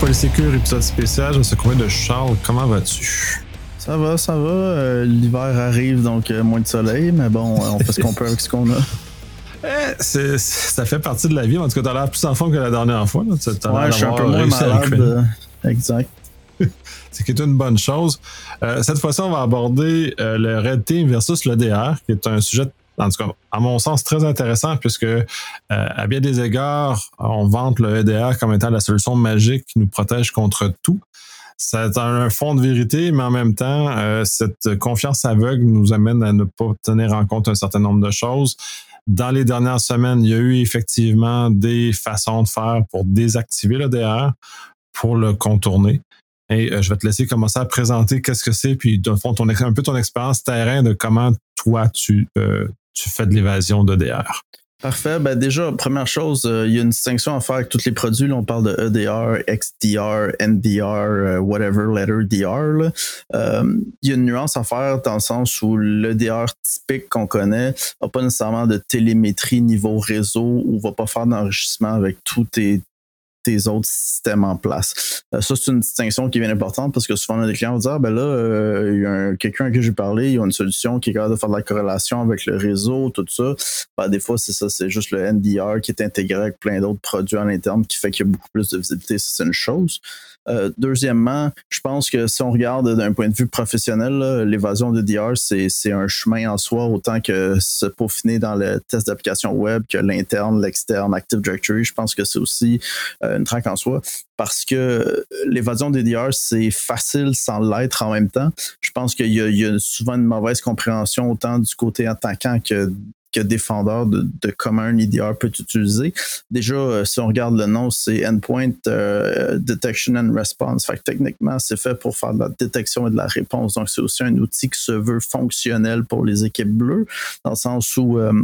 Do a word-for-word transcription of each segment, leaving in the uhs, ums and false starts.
Polysécure, épisode spécial. Je suis accompagné de Charles. Comment vas-tu? Ça va, ça va. Euh, l'hiver arrive, donc euh, moins de soleil, mais bon, on fait ce qu'on peut avec ce qu'on a. Eh, c'est, c'est, ça fait partie de la vie. En tout cas, t'as l'air plus en forme que la dernière fois. Là. T'as ouais, je suis un peu moins malade. Euh, exact. C'est qui est une bonne chose. Euh, cette fois-ci, on va aborder euh, le Red Team versus l'E D R, qui est un sujet, en tout cas, à mon sens, très intéressant, puisque euh, à bien des égards, on vante le E D R comme étant la solution magique qui nous protège contre tout. C'est un fond de vérité, mais en même temps, euh, cette confiance aveugle nous amène à ne pas tenir en compte un certain nombre de choses. Dans les dernières semaines, il y a eu effectivement des façons de faire pour désactiver l'E D R, pour le contourner. Et euh, je vais te laisser commencer à présenter qu'est-ce que c'est, puis de fond, ton, un peu ton expérience terrain de comment toi, tu, euh, tu fais de l'évasion d'E D R. Parfait. Ben déjà, première chose, il euh, y a une distinction à faire avec tous les produits. Là, on parle de E D R, X D R, N D R, uh, whatever, letter D R. Il euh, y a une nuance à faire dans le sens où l'E D R typique qu'on connaît n'a pas nécessairement de télémétrie niveau réseau ou va pas faire d'enrichissement avec tous tes tes autres systèmes en place. Euh, ça, c'est une distinction qui est bien importante parce que souvent, on a des clients qui vont dire, ah, ben là, euh, il y a un, quelqu'un à qui j'ai parlé, il y a une solution qui est capable de faire de la corrélation avec le réseau, tout ça. Ben, des fois, c'est ça, c'est juste le N D R qui est intégré avec plein d'autres produits à l'interne qui fait qu'il y a beaucoup plus de visibilité. Ça, c'est une chose. Euh, deuxièmement, je pense que si on regarde d'un point de vue professionnel, là, l'évasion de D R, c'est, c'est un chemin en soi, autant que se peaufiner dans le test d'application web que l'interne, l'externe, Active Directory. Je pense que c'est aussi euh, une traque en soi, parce que l'évasion des D R, c'est facile sans l'être en même temps. Je pense qu'il y a, il y a souvent une mauvaise compréhension autant du côté attaquant que que défendeur de, de comment un E D R peut être utilisé. Déjà, euh, si on regarde le nom, c'est Endpoint euh, Detection and Response. Fait que techniquement, c'est fait pour faire de la détection et de la réponse. Donc, c'est aussi un outil qui se veut fonctionnel pour les équipes bleues, dans le sens où euh,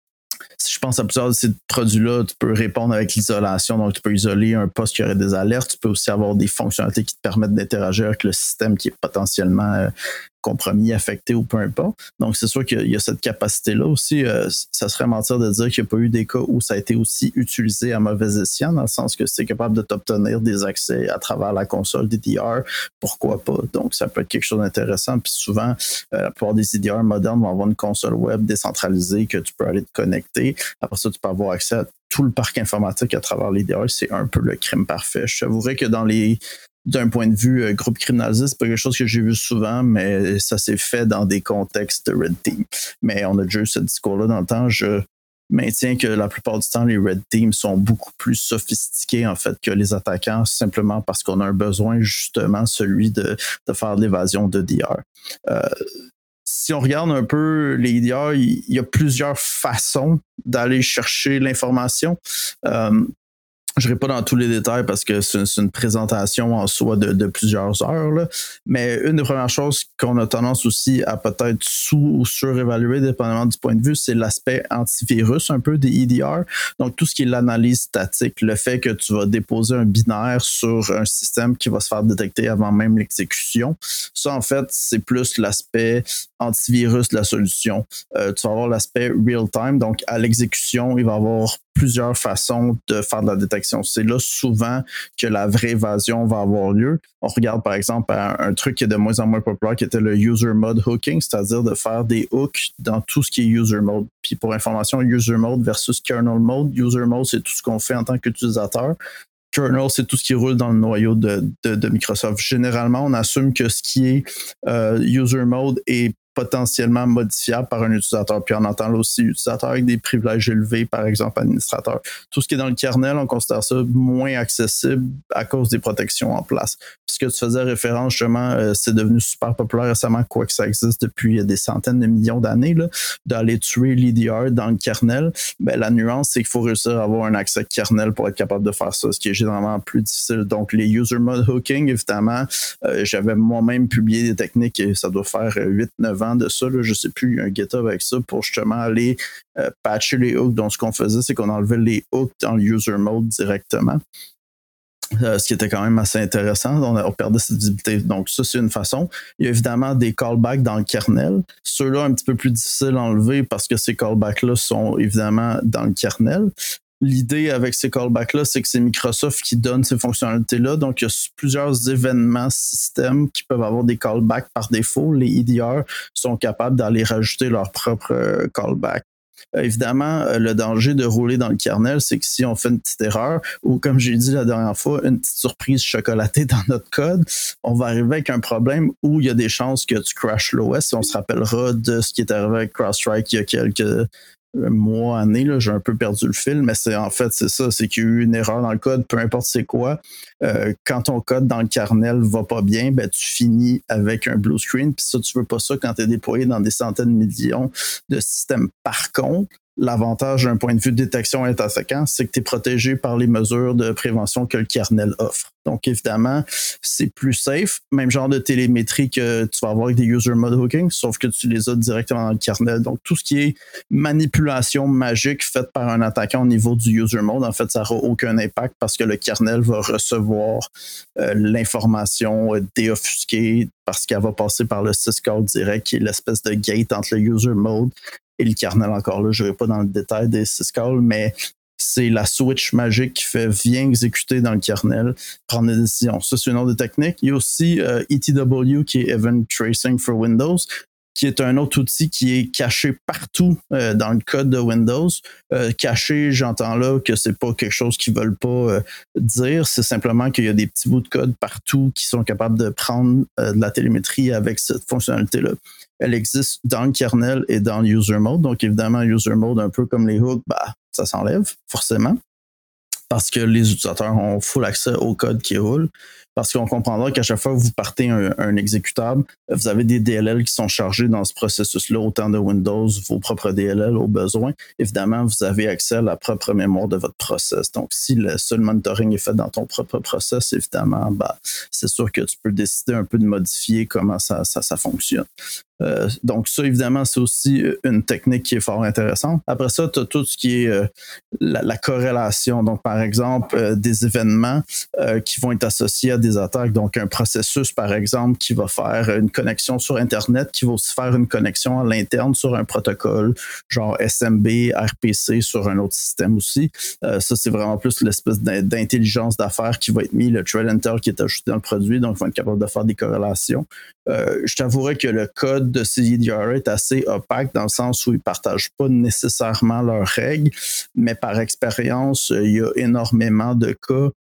si je pense à plusieurs de ces produits-là, tu peux répondre avec l'isolation. Donc, tu peux isoler un poste qui aurait des alertes. Tu peux aussi avoir des fonctionnalités qui te permettent d'interagir avec le système qui est potentiellement euh, compromis, affecté ou peu importe. Donc, c'est sûr qu'il y a cette capacité-là aussi. Euh, ça serait mentir de dire qu'il n'y a pas eu des cas où ça a été aussi utilisé à mauvais escient, dans le sens que c'est capable de t'obtenir des accès à travers la console des D R. Pourquoi pas? Donc, ça peut être quelque chose d'intéressant. Puis souvent, euh, la plupart des E D R modernes vont avoir une console web décentralisée que tu peux aller te connecter. Après ça, tu peux avoir accès à tout le parc informatique à travers les D R. C'est un peu le crime parfait. Je t'avouerais que dans les d'un point de vue euh, groupe criminalisé, c'est pas quelque chose que j'ai vu souvent, mais ça s'est fait dans des contextes de Red Team. Mais on a déjà eu ce discours-là dans le temps. Je maintiens que la plupart du temps, les Red Teams sont beaucoup plus sophistiqués en fait que les attaquants, simplement parce qu'on a un besoin justement, celui de, de faire de l'évasion de D R. Euh, si on regarde un peu les D R, il y a plusieurs façons d'aller chercher l'information. Euh, Je ne vais pas dans tous les détails parce que c'est une, c'est une présentation en soi de, de plusieurs heures. Là. Mais une des premières choses qu'on a tendance aussi à peut-être sous- ou surévaluer, dépendamment du point de vue, c'est l'aspect antivirus un peu des E D R. Donc, tout ce qui est l'analyse statique, le fait que tu vas déposer un binaire sur un système qui va se faire détecter avant même l'exécution. Ça, en fait, c'est plus l'aspect antivirus de la solution. Euh, tu vas avoir l'aspect real-time. Donc, à l'exécution, il va y avoir plusieurs façons de faire de la détection. C'est là souvent que la vraie évasion va avoir lieu. On regarde par exemple un, un truc qui est de moins en moins populaire qui était le user mode hooking, c'est-à-dire de faire des hooks dans tout ce qui est user mode. Puis pour information, user mode versus kernel mode. User mode, c'est tout ce qu'on fait en tant qu'utilisateur. Kernel, c'est tout ce qui roule dans le noyau de, de, de Microsoft. Généralement, on assume que ce qui est euh, user mode est potentiellement modifiable par un utilisateur. Puis on entend là aussi utilisateur avec des privilèges élevés, par exemple administrateur. Tout ce qui est dans le kernel, on considère ça moins accessible à cause des protections en place. Puis ce que tu faisais référence, justement, euh, c'est devenu super populaire récemment, quoi que ça existe depuis des centaines de millions d'années, là, d'aller tuer l'E D R dans le kernel. Ben, la nuance, c'est qu'il faut réussir à avoir un accès kernel pour être capable de faire ça, ce qui est généralement plus difficile. Donc, les user mode hooking, évidemment, euh, j'avais moi-même publié des techniques, et ça doit faire huit neuf ans de ça, là, je sais plus, il y a un GitHub avec ça pour justement aller euh, patcher les hooks. Donc, ce qu'on faisait, c'est qu'on enlevait les hooks dans le user mode directement. Euh, ce qui était quand même assez intéressant. On, a, on perdait cette visibilité. Donc, ça, c'est une façon. Il y a évidemment des callbacks dans le kernel. Ceux-là, un petit peu plus difficiles à enlever parce que ces callbacks-là sont évidemment dans le kernel. L'idée avec ces callbacks-là, c'est que c'est Microsoft qui donne ces fonctionnalités-là. Donc, il y a plusieurs événements systèmes qui peuvent avoir des callbacks par défaut. Les E D R sont capables d'aller rajouter leur propre euh, callback. Euh, évidemment, euh, le danger de rouler dans le kernel, c'est que si on fait une petite erreur ou, comme j'ai dit la dernière fois, une petite surprise chocolatée dans notre code, on va arriver avec un problème où il y a des chances que tu crashes l'O S. On se rappellera de ce qui est arrivé avec CrowdStrike il y a quelques mois, années, là, j'ai un peu perdu le fil, mais c'est en fait, c'est ça, c'est qu'il y a eu une erreur dans le code, peu importe c'est quoi. Euh, quand ton code dans le kernel va pas bien, ben, tu finis avec un blue screen, puis ça, tu veux pas ça quand tu es déployé dans des centaines de millions de systèmes. Par contre, l'avantage d'un point de vue de détection et d'attaquant, c'est que tu es protégé par les mesures de prévention que le kernel offre. Donc, évidemment, c'est plus safe. Même genre de télémétrie que tu vas avoir avec des user mode hooking, sauf que tu les as directement dans le kernel. Donc, tout ce qui est manipulation magique faite par un attaquant au niveau du user mode, en fait, ça n'aura aucun impact parce que le kernel va recevoir euh, l'information euh, déoffusquée parce qu'elle va passer par le syscall direct, qui est l'espèce de gate entre le user mode et le kernel. Encore là, je ne vais pas dans le détail des syscalls, mais c'est la switch magique qui fait viens exécuter dans le kernel, prendre des décisions. Ça, c'est une autre technique. Il y a aussi euh, E T W, qui est Event Tracing for Windows, qui est un autre outil qui est caché partout euh, dans le code de Windows. Euh, caché, j'entends là que c'est pas quelque chose qu'ils veulent pas euh, dire, c'est simplement qu'il y a des petits bouts de code partout qui sont capables de prendre euh, de la télémétrie avec cette fonctionnalité-là. Elle existe dans le kernel et dans le user mode. Donc, évidemment, user mode, un peu comme les hooks, bah, ça s'enlève, forcément, parce que les utilisateurs ont full accès au code qui roule. Parce qu'on comprendra qu'à chaque fois que vous partez un, un exécutable, vous avez des D L L qui sont chargés dans ce processus-là, autant de Windows, vos propres D L L au besoin. Évidemment, vous avez accès à la propre mémoire de votre process. Donc, si le seul monitoring est fait dans ton propre process, évidemment, bah, c'est sûr que tu peux décider un peu de modifier comment ça, ça, ça fonctionne. Euh, donc ça, évidemment, c'est aussi une technique qui est fort intéressante. Après ça, tu as tout ce qui est euh, la, la corrélation. Donc, par exemple, euh, des événements euh, qui vont être associés à des attaques. Donc, un processus, par exemple, qui va faire une connexion sur Internet, qui va aussi faire une connexion à l'interne sur un protocole, genre S M B, R P C, sur un autre système aussi. Euh, ça, c'est vraiment plus l'espèce d'intelligence d'affaires qui va être mis, le threat intel qui est ajouté dans le produit. Donc, ils vont être capables de faire des corrélations. Euh, je t'avouerais que le code de ces E D R est assez opaque dans le sens où ils ne partagent pas nécessairement leurs règles, mais par expérience, il y a énormément de cas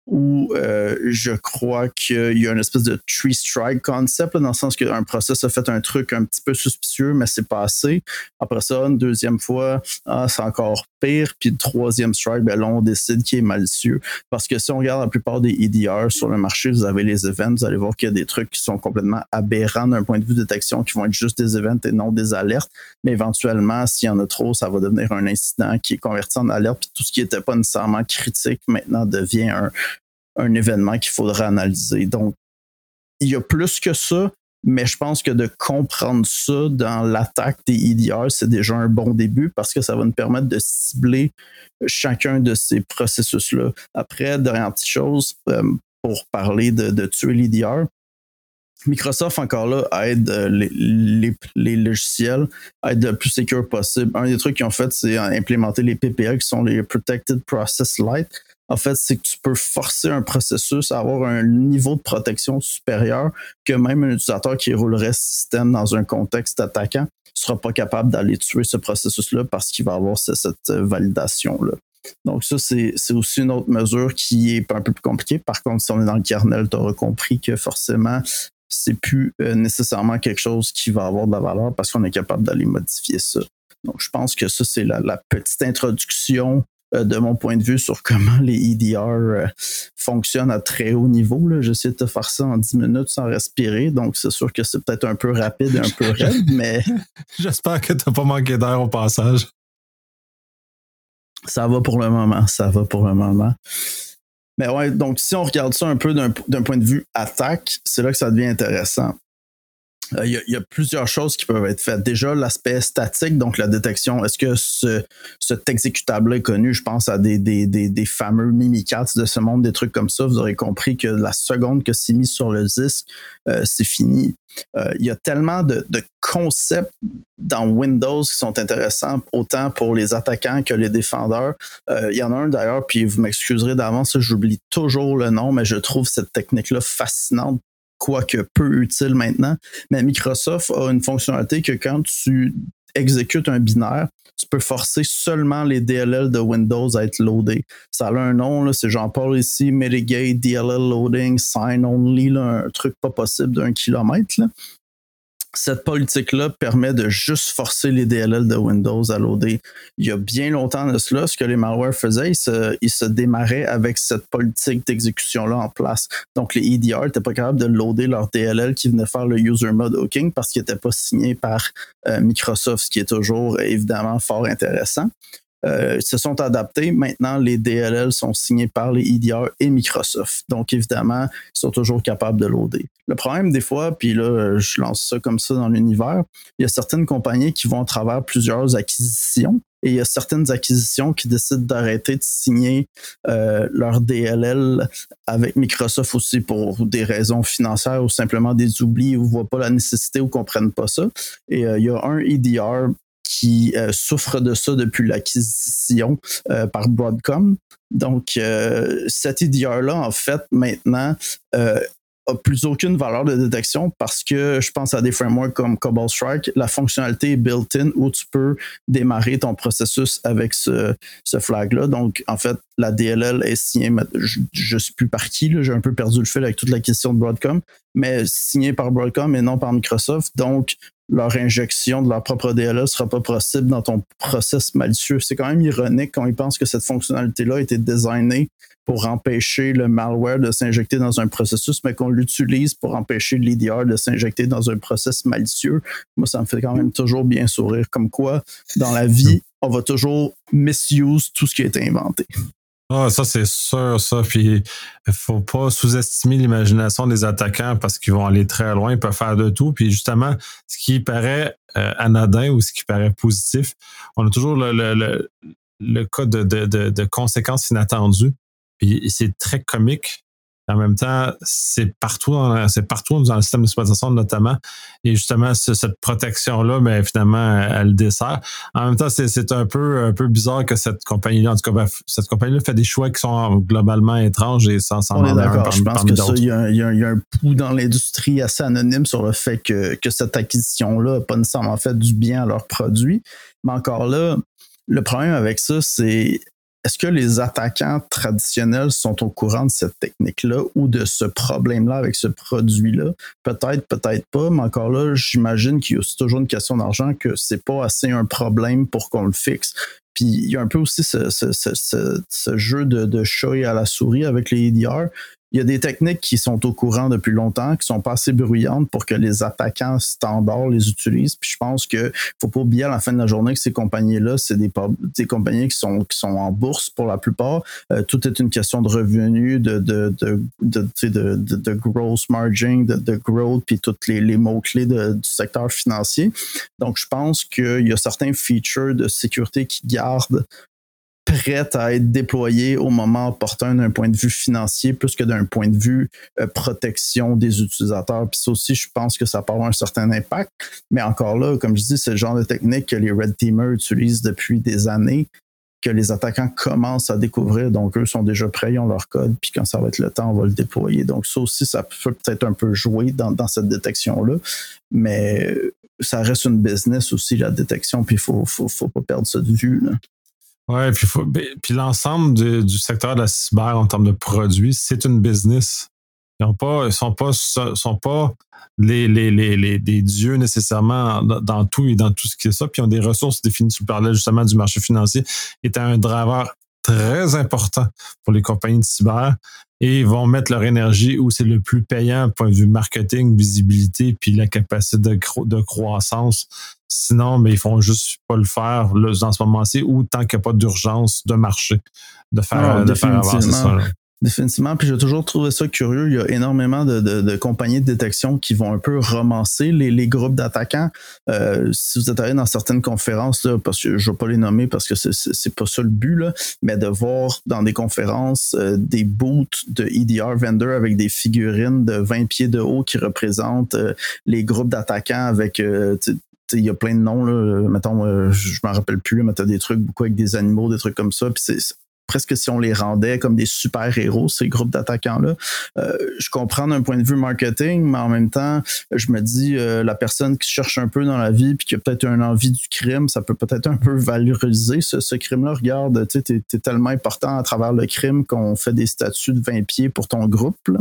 où euh, je crois qu'il y a une espèce de three strike concept, là, dans le sens qu'un process a fait un truc un petit peu suspicieux, mais c'est pas assez. Après ça, une deuxième fois, ah, c'est encore pire. Puis le troisième strike, ben là, on décide qu'il est malicieux. Parce que si on regarde la plupart des E D R sur le marché, vous avez les events, vous allez voir qu'il y a des trucs qui sont complètement aberrants d'un point de vue de détection, qui vont être juste des events et non des alertes. Mais éventuellement, s'il y en a trop, ça va devenir un incident qui est converti en alerte. Puis tout ce qui n'était pas nécessairement critique maintenant devient un un événement qu'il faudra analyser. Donc, il y a plus que ça, mais je pense que de comprendre ça dans l'attaque des E D R, c'est déjà un bon début parce que ça va nous permettre de cibler chacun de ces processus-là. Après, dernière petite chose, euh, pour parler de, de tuer l'E D R, Microsoft, encore là, aide les, les, les logiciels à être le plus secure possible. Un des trucs qu'ils ont fait, c'est implémenter les P P L, qui sont les Protected Process Lite. En fait, c'est que tu peux forcer un processus à avoir un niveau de protection supérieur que même un utilisateur qui roulerait système dans un contexte attaquant ne sera pas capable d'aller tuer ce processus-là parce qu'il va avoir cette, cette validation-là. Donc ça, c'est, c'est aussi une autre mesure qui est un peu plus compliquée. Par contre, si on est dans le kernel, tu auras compris que forcément, c'est plus euh, nécessairement quelque chose qui va avoir de la valeur parce qu'on est capable d'aller modifier ça. Donc, je pense que ça, c'est la, la petite introduction euh, de mon point de vue sur comment les E D R euh, fonctionnent à très haut niveau. Là. J'essaie de te faire ça en dix minutes sans respirer, donc c'est sûr que c'est peut-être un peu rapide et un peu raide, mais... J'espère que tu n'as pas manqué d'air au passage. Ça va pour le moment, ça va pour le moment. Mais ouais, donc si on regarde ça un peu d'un, d'un point de vue attaque, c'est là que ça devient intéressant. Il euh, y, y a plusieurs choses qui peuvent être faites. Déjà, l'aspect statique, donc la détection. Est-ce que ce, cet exécutable-là est connu? Je pense à des, des, des, des fameux Mimikatz de ce monde, des trucs comme ça. Vous aurez compris que la seconde que c'est mis sur le disque, euh, c'est fini. Il euh, y a tellement de, de concepts dans Windows qui sont intéressants autant pour les attaquants que les défendeurs. Euh, il y en a un d'ailleurs, puis vous m'excuserez d'avance, j'oublie toujours le nom, mais je trouve cette technique-là fascinante, quoique peu utile maintenant. Mais Microsoft a une fonctionnalité que quand tu exécutes un binaire, tu peux forcer seulement les D L L de Windows à être loadés. Ça a un nom, là, c'est Jean-Paul ici, Mitigate, D L L Loading, Sign Only, là, un truc pas possible d'un kilomètre. Là. Cette politique-là permet de juste forcer les D L L de Windows à loader. Il y a bien longtemps de cela, ce que les malwares faisaient, ils se, ils se démarraient avec cette politique d'exécution-là en place. Donc, les E D R n'étaient pas capables de loader leur D L L qui venait faire le user mode hooking parce qu'ils n'étaient pas signés par euh, Microsoft, ce qui est toujours évidemment fort intéressant. Euh, ils se sont adaptés. Maintenant, les D L L sont signés par les E D R et Microsoft. Donc, évidemment, ils sont toujours capables de loader. Le problème, des fois, puis là, je lance ça comme ça dans l'univers, il y a certaines compagnies qui vont à travers plusieurs acquisitions et il y a certaines acquisitions qui décident d'arrêter de signer euh, leur D L L avec Microsoft aussi pour des raisons financières ou simplement des oublis ou ne voient pas la nécessité ou ne comprennent pas ça. Et euh, il y a un E D R qui euh, souffre de ça depuis l'acquisition euh, par Broadcom. Donc, euh, cet E D R-là, en fait, maintenant, euh, a plus aucune valeur de détection parce que je pense à des frameworks comme Cobalt Strike, la fonctionnalité est built-in où tu peux démarrer ton processus avec ce, ce flag-là. Donc, en fait, la D L L est signée, je ne sais plus par qui, là, j'ai un peu perdu le fil avec toute la question de Broadcom, mais signée par Broadcom et non par Microsoft. Donc, leur injection de leur propre D L L ne sera pas possible dans ton process malicieux. C'est quand même ironique quand ils pensent que cette fonctionnalité-là a été designée pour empêcher le malware de s'injecter dans un processus, mais qu'on l'utilise pour empêcher l'E D R de s'injecter dans un process malicieux. Moi, ça me fait quand même toujours bien sourire. Comme quoi, dans la vie, on va toujours misuse tout ce qui a été inventé. Ah, ça, c'est sûr, ça. Puis, il faut pas sous-estimer l'imagination des attaquants parce qu'ils vont aller très loin, ils peuvent faire de tout. Puis, justement, ce qui paraît euh, anodin ou ce qui paraît positif, on a toujours le, le, le, le cas de, de, de, de conséquences inattendues. Puis, c'est très comique. En même temps, c'est partout dans, c'est partout dans le système d'exploitation notamment. Et justement, ce, cette protection-là, mais finalement, elle, elle dessert. En même temps, c'est, c'est un peu, un peu bizarre que cette compagnie-là, en tout cas, bref, cette compagnie-là fait des choix qui sont globalement étranges et sans s'en On est d'accord. Parmi, je pense que ça, il y, a, il, y a, il y a un pouls dans l'industrie assez anonyme sur le fait que, que cette acquisition-là n'a pas nécessairement fait du bien à leurs produits. Mais encore là, le problème avec ça, c'est est-ce que les attaquants traditionnels sont au courant de cette technique-là ou de ce problème-là avec ce produit-là? Peut-être, peut-être pas, mais encore là, j'imagine qu'il y a aussi toujours une question d'argent, que c'est pas assez un problème pour qu'on le fixe. Puis il y a un peu aussi ce, ce, ce, ce, ce jeu de, de chat et à la souris avec les E D R. Il y a des techniques qui sont au courant depuis longtemps, qui sont pas assez bruyantes pour que les attaquants standards les utilisent. Puis je pense que faut pas oublier à la fin de la journée que ces compagnies-là, c'est des, des compagnies qui sont, qui sont en bourse pour la plupart. Euh, tout est une question de revenus, de, de, de, de, de, de, de gross margin, de, de growth, puis tous les, les mots-clés de, du secteur financier. Donc, je pense qu'il y a certains features de sécurité qui gardent prête à être déployée au moment opportun d'un point de vue financier plus que d'un point de vue euh, protection des utilisateurs. Puis ça aussi, je pense que ça peut avoir un certain impact. Mais encore là, comme je dis, c'est le genre de technique que les Red Teamers utilisent depuis des années, que les attaquants commencent à découvrir. Donc, eux sont déjà prêts, ils ont leur code, puis quand ça va être le temps, on va le déployer. Donc, ça aussi, ça peut peut-être un peu jouer dans, dans cette détection-là. Mais ça reste une business aussi, la détection, puis il faut, faut, faut pas perdre ça de vue, là. Oui, puis, faut, puis l'ensemble du, du secteur de la cyber en termes de produits, c'est une business. Ils ne pas, sont pas, sont pas les, les, les, les, des dieux nécessairement dans, dans tout et dans tout ce qui est ça. Puis ils ont des ressources définies. Tu parlais justement du marché financier, qui est un driver très important pour les compagnies de cyber. Et ils vont mettre leur énergie où c'est le plus payant, point de vue marketing, visibilité, puis la capacité de, cro- de croissance. Sinon, mais ils font juste pas le faire là, dans ce moment-ci ou tant qu'il n'y a pas d'urgence de marché de faire, non, de faire avancer ça. Là. Définitivement, puis j'ai toujours trouvé ça curieux. Il y a énormément de, de, de compagnies de détection qui vont un peu romancer les, les groupes d'attaquants. Euh, si vous êtes allé dans certaines conférences, là, parce que je ne vais pas les nommer parce que c'est, c'est, c'est pas ça le but, là, mais de voir dans des conférences euh, des booths de E D R vendors avec des figurines de vingt pieds de haut qui représentent euh, les groupes d'attaquants avec euh, il y a plein de noms, là. Mettons, euh, je m'en rappelle plus, là, mais t'as des trucs beaucoup avec des animaux, des trucs comme ça, puis c'est, c'est presque si on les rendait comme des super-héros, ces groupes d'attaquants-là. Euh, je comprends d'un point de vue marketing, mais en même temps, je me dis, euh, la personne qui cherche un peu dans la vie puis qui a peut-être une envie du crime, ça peut peut-être un peu valoriser ce, ce crime-là. Regarde, tu sais, t'es, t'es tellement important à travers le crime qu'on fait des statuts de vingt pieds pour ton groupe, là.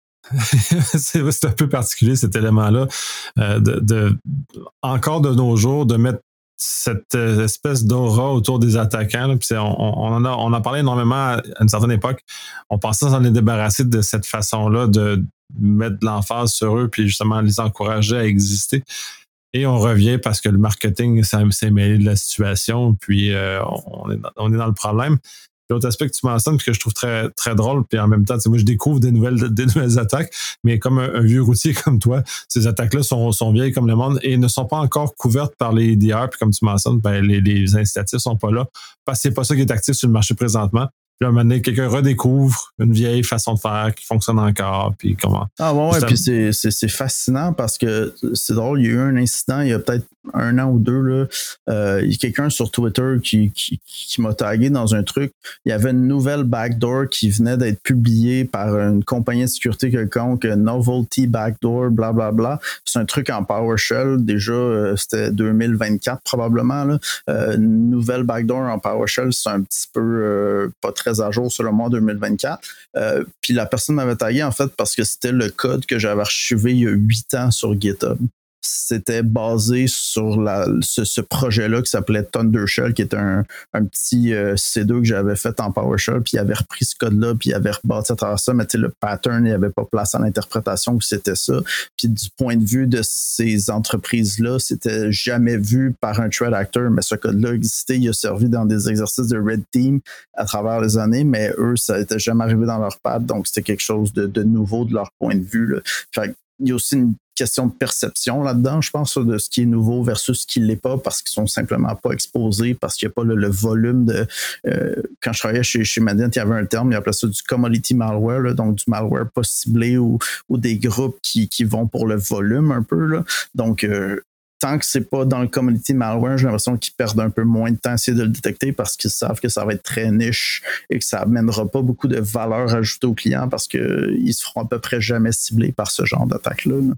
c'est, c'est un peu particulier, cet élément-là. Euh, de, de, encore de nos jours, de mettre cette espèce d'aura autour des attaquants. Là, puis on, on, en a, on en parlait énormément à une certaine époque. On pensait s'en est débarrassé de cette façon-là de mettre de l'emphase sur eux puis justement les encourager à exister. Et on revient parce que le marketing ça, s'est mêlé de la situation puis euh, on, est dans, on est dans le problème. L'autre aspect que tu mentionnes puis que je trouve très, très drôle, puis en même temps, moi, je découvre des nouvelles, des nouvelles attaques, mais comme un, un vieux routier comme toi, ces attaques-là sont, sont vieilles comme le monde et ne sont pas encore couvertes par les D R, puis comme tu mentionnes, ben, les, les incitatifs sont pas là, parce que c'est pas ça qui est actif sur le marché présentement. Puis à un moment donné, quelqu'un redécouvre une vieille façon de faire qui fonctionne encore, puis comment... Ah ouais, ouais, puis c'est, c'est, c'est fascinant parce que c'est drôle, il y a eu un incident il y a peut-être un an ou deux, là, euh, il y a quelqu'un sur Twitter qui, qui, qui m'a tagué dans un truc. Il y avait une nouvelle backdoor qui venait d'être publiée par une compagnie de sécurité quelconque, Novelty Backdoor, blablabla. Bla, bla. C'est un truc en PowerShell. Déjà, euh, c'était deux mille vingt-quatre probablement. Là. Euh, une nouvelle backdoor en PowerShell, c'est un petit peu euh, pas très à jour selon moi, deux mille vingt-quatre. Euh, Puis la personne m'avait tagué en fait parce que c'était le code que j'avais archivé il y a huit ans sur GitHub. C'était basé sur la, ce, ce projet-là qui s'appelait Thundershell, qui est un, un petit euh, C deux que j'avais fait en PowerShell, puis il avait repris ce code-là, puis il avait rebâti à travers ça, mais le pattern, il n'y avait pas place à l'interprétation que c'était ça. Puis du point de vue de ces entreprises-là, c'était jamais vu par un threat actor, mais ce code-là existait, il a servi dans des exercices de Red Team à travers les années, mais eux, ça n'était jamais arrivé dans leur pad, donc c'était quelque chose de, de nouveau de leur point de vue, là. Fait il y a aussi une question de perception là-dedans, je pense, de ce qui est nouveau versus ce qui ne l'est pas, parce qu'ils sont simplement pas exposés, parce qu'il n'y a pas le, le volume de... Euh, quand je travaillais chez, chez Mandiant, il y avait un terme, il appelait ça du commodity malware, là, donc du malware pas ciblé ou, ou des groupes qui, qui vont pour le volume un peu. Là. Donc, euh, tant que c'est pas dans le commodity malware, j'ai l'impression qu'ils perdent un peu moins de temps à essayer de le détecter parce qu'ils savent que ça va être très niche et que ça amènera pas beaucoup de valeur ajoutée aux clients parce qu'ils se feront à peu près jamais ciblés par ce genre d'attaque-là. Là.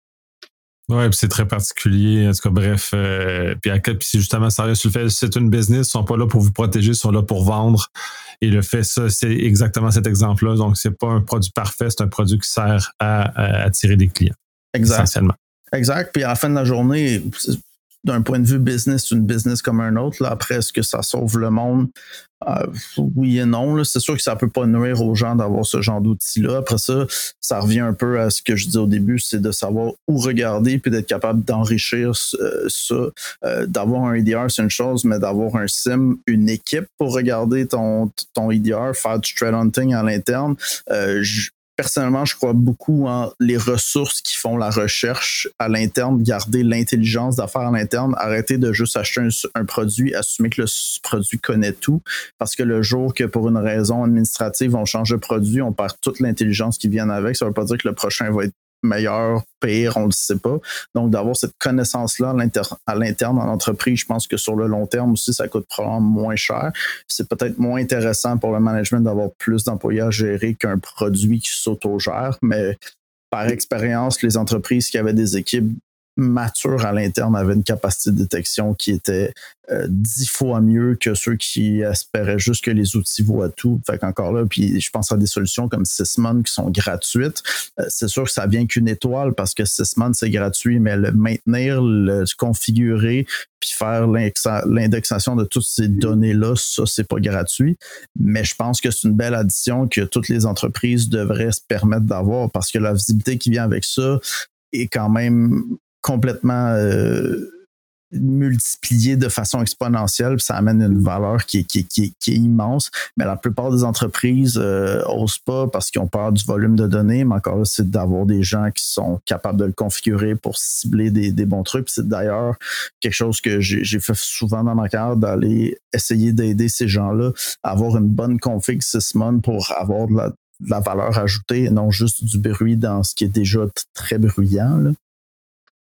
Oui, puis c'est très particulier. En tout cas, bref. Euh, puis, puis c'est justement sérieux sur le fait c'est une business, ils sont pas là pour vous protéger, ils sont là pour vendre. Et le fait, ça, c'est exactement cet exemple-là. Donc, c'est pas un produit parfait, c'est un produit qui sert à, à attirer des clients. Exact. Essentiellement. Exact. Puis à la fin de la journée, d'un point de vue business, c'est une business comme un autre. Là. Après, est-ce que ça sauve le monde? Euh, oui et non. Là. C'est sûr que ça ne peut pas nuire aux gens d'avoir ce genre d'outils-là. Après ça, ça revient un peu à ce que je disais au début, c'est de savoir où regarder puis d'être capable d'enrichir euh, ça. Euh, d'avoir un E D R, c'est une chose, mais d'avoir un S I M, une équipe pour regarder ton, ton E D R, faire du threat hunting à l'interne. Euh, je, Personnellement, je crois beaucoup en les ressources qui font la recherche à l'interne, garder l'intelligence d'affaires à l'interne, arrêter de juste acheter un, un produit, assumer que le produit connaît tout, parce que le jour que pour une raison administrative, on change de produit, on perd toute l'intelligence qui vient avec. Ça ne veut pas dire que le prochain va être meilleur, pire, on ne le sait pas. Donc, d'avoir cette connaissance-là à, l'inter- à l'interne en entreprise, je pense que sur le long terme aussi, ça coûte probablement moins cher. C'est peut-être moins intéressant pour le management d'avoir plus d'employés à gérer qu'un produit qui s'auto-gère, mais par expérience, les entreprises qui avaient des équipes matures à l'interne avaient une capacité de détection qui était euh, dix fois mieux que ceux qui espéraient juste que les outils vaut à tout. Fait qu'encore là, puis je pense à des solutions comme Sysmon qui sont gratuites. Euh, c'est sûr que ça vient qu'une étoile parce que Sysmon, c'est gratuit, mais le maintenir, le configurer, puis faire l'indexation de toutes ces données-là, ça, c'est pas gratuit. Mais je pense que c'est une belle addition que toutes les entreprises devraient se permettre d'avoir parce que la visibilité qui vient avec ça est quand même complètement euh, multiplié de façon exponentielle, puis ça amène une valeur qui est, qui est, qui est, qui est immense. Mais la plupart des entreprises euh, osent pas parce qu'ils ont peur du volume de données, mais encore là, c'est d'avoir des gens qui sont capables de le configurer pour cibler des, des bons trucs. Puis c'est d'ailleurs quelque chose que j'ai, j'ai fait souvent dans ma carrière, d'aller essayer d'aider ces gens-là à avoir une bonne config Sysmon pour avoir de la, de la valeur ajoutée et non juste du bruit dans ce qui est déjà t- très bruyant, là.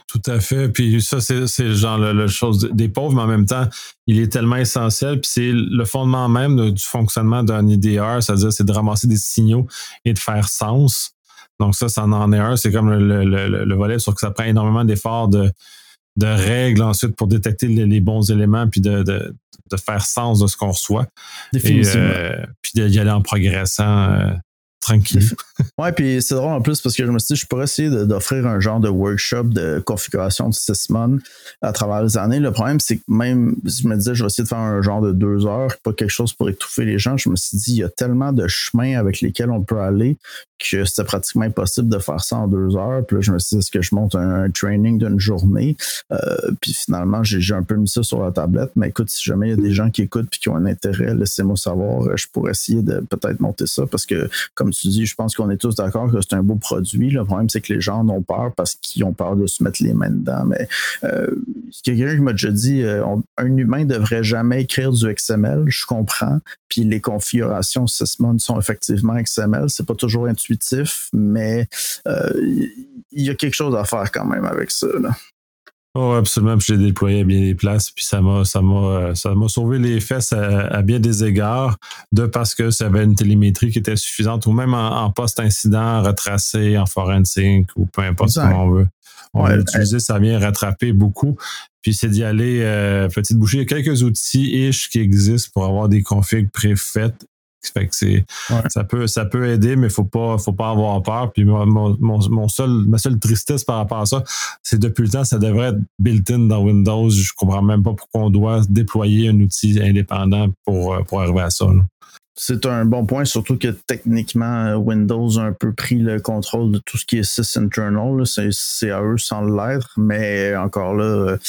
Tout à fait. Puis ça, c'est, c'est genre le, le chose des pauvres, mais en même temps, il est tellement essentiel. Puis c'est le fondement même de, du fonctionnement d'un I D R, c'est-à-dire c'est de ramasser des signaux et de faire sens. Donc ça, ça en est un. C'est comme le, le, le, le volet sur que ça prend énormément d'efforts de, de règles ensuite pour détecter les, les bons éléments puis de, de, de faire sens de ce qu'on reçoit. Définitivement. Et, euh, puis d'y aller en progressant euh, tranquille. Ouais, puis c'est drôle en plus parce que je me suis dit, je pourrais essayer de, d'offrir un genre de workshop de configuration de Sysmon à travers les années. Le problème, c'est que même si je me disais, je vais essayer de faire un genre de deux heures, pas quelque chose pour étouffer les gens, je me suis dit, il y a tellement de chemins avec lesquels on peut aller que c'était pratiquement impossible de faire ça en deux heures. Puis là, je me suis dit, est-ce que je monte un, un training d'une journée? Euh, puis finalement, j'ai, j'ai un peu mis ça sur la tablette. Mais écoute, si jamais il y a des gens qui écoutent et qui ont un intérêt, laissez-moi savoir. Je pourrais essayer de peut-être monter ça parce que, comme tu dis, je pense qu'on est tous d'accord que c'est un beau produit. Le problème, c'est que les gens en ont peur parce qu'ils ont peur de se mettre les mains dedans. Mais euh, quelqu'un qui m'a déjà dit, euh, on, un humain ne devrait jamais écrire du X M L. Je comprends. Puis les configurations Sysmon sont effectivement X M L. C'est pas toujours intuitif, mais euh, il y a quelque chose à faire quand même avec ça, là. Oh, absolument. Puis je l'ai déployé à bien des places. Puis ça m'a, ça m'a, ça m'a sauvé les fesses à, à bien des égards, de parce que ça avait une télémétrie qui était suffisante, ou même en, en post-incident, retracé en forensic, ou peu importe exact. Comment on veut. On ouais, va l'utiliser, ça vient rattraper beaucoup. Puis c'est d'y aller euh, petite bouchée. Il y a quelques outils-ish qui existent pour avoir des configs préfaites. Fait que c'est, ouais. ça peut, ça peut aider, mais faut pas, faut pas avoir peur. Puis mon, mon, mon seul, ma seule tristesse par rapport à ça, c'est depuis le temps, ça devrait être built-in dans Windows. Je comprends même pas pourquoi on doit déployer un outil indépendant pour, pour arriver à ça, là. C'est un bon point, surtout que techniquement, Windows a un peu pris le contrôle de tout ce qui est sysinternal. C'est, c'est à eux sans l'être, mais encore là, euh,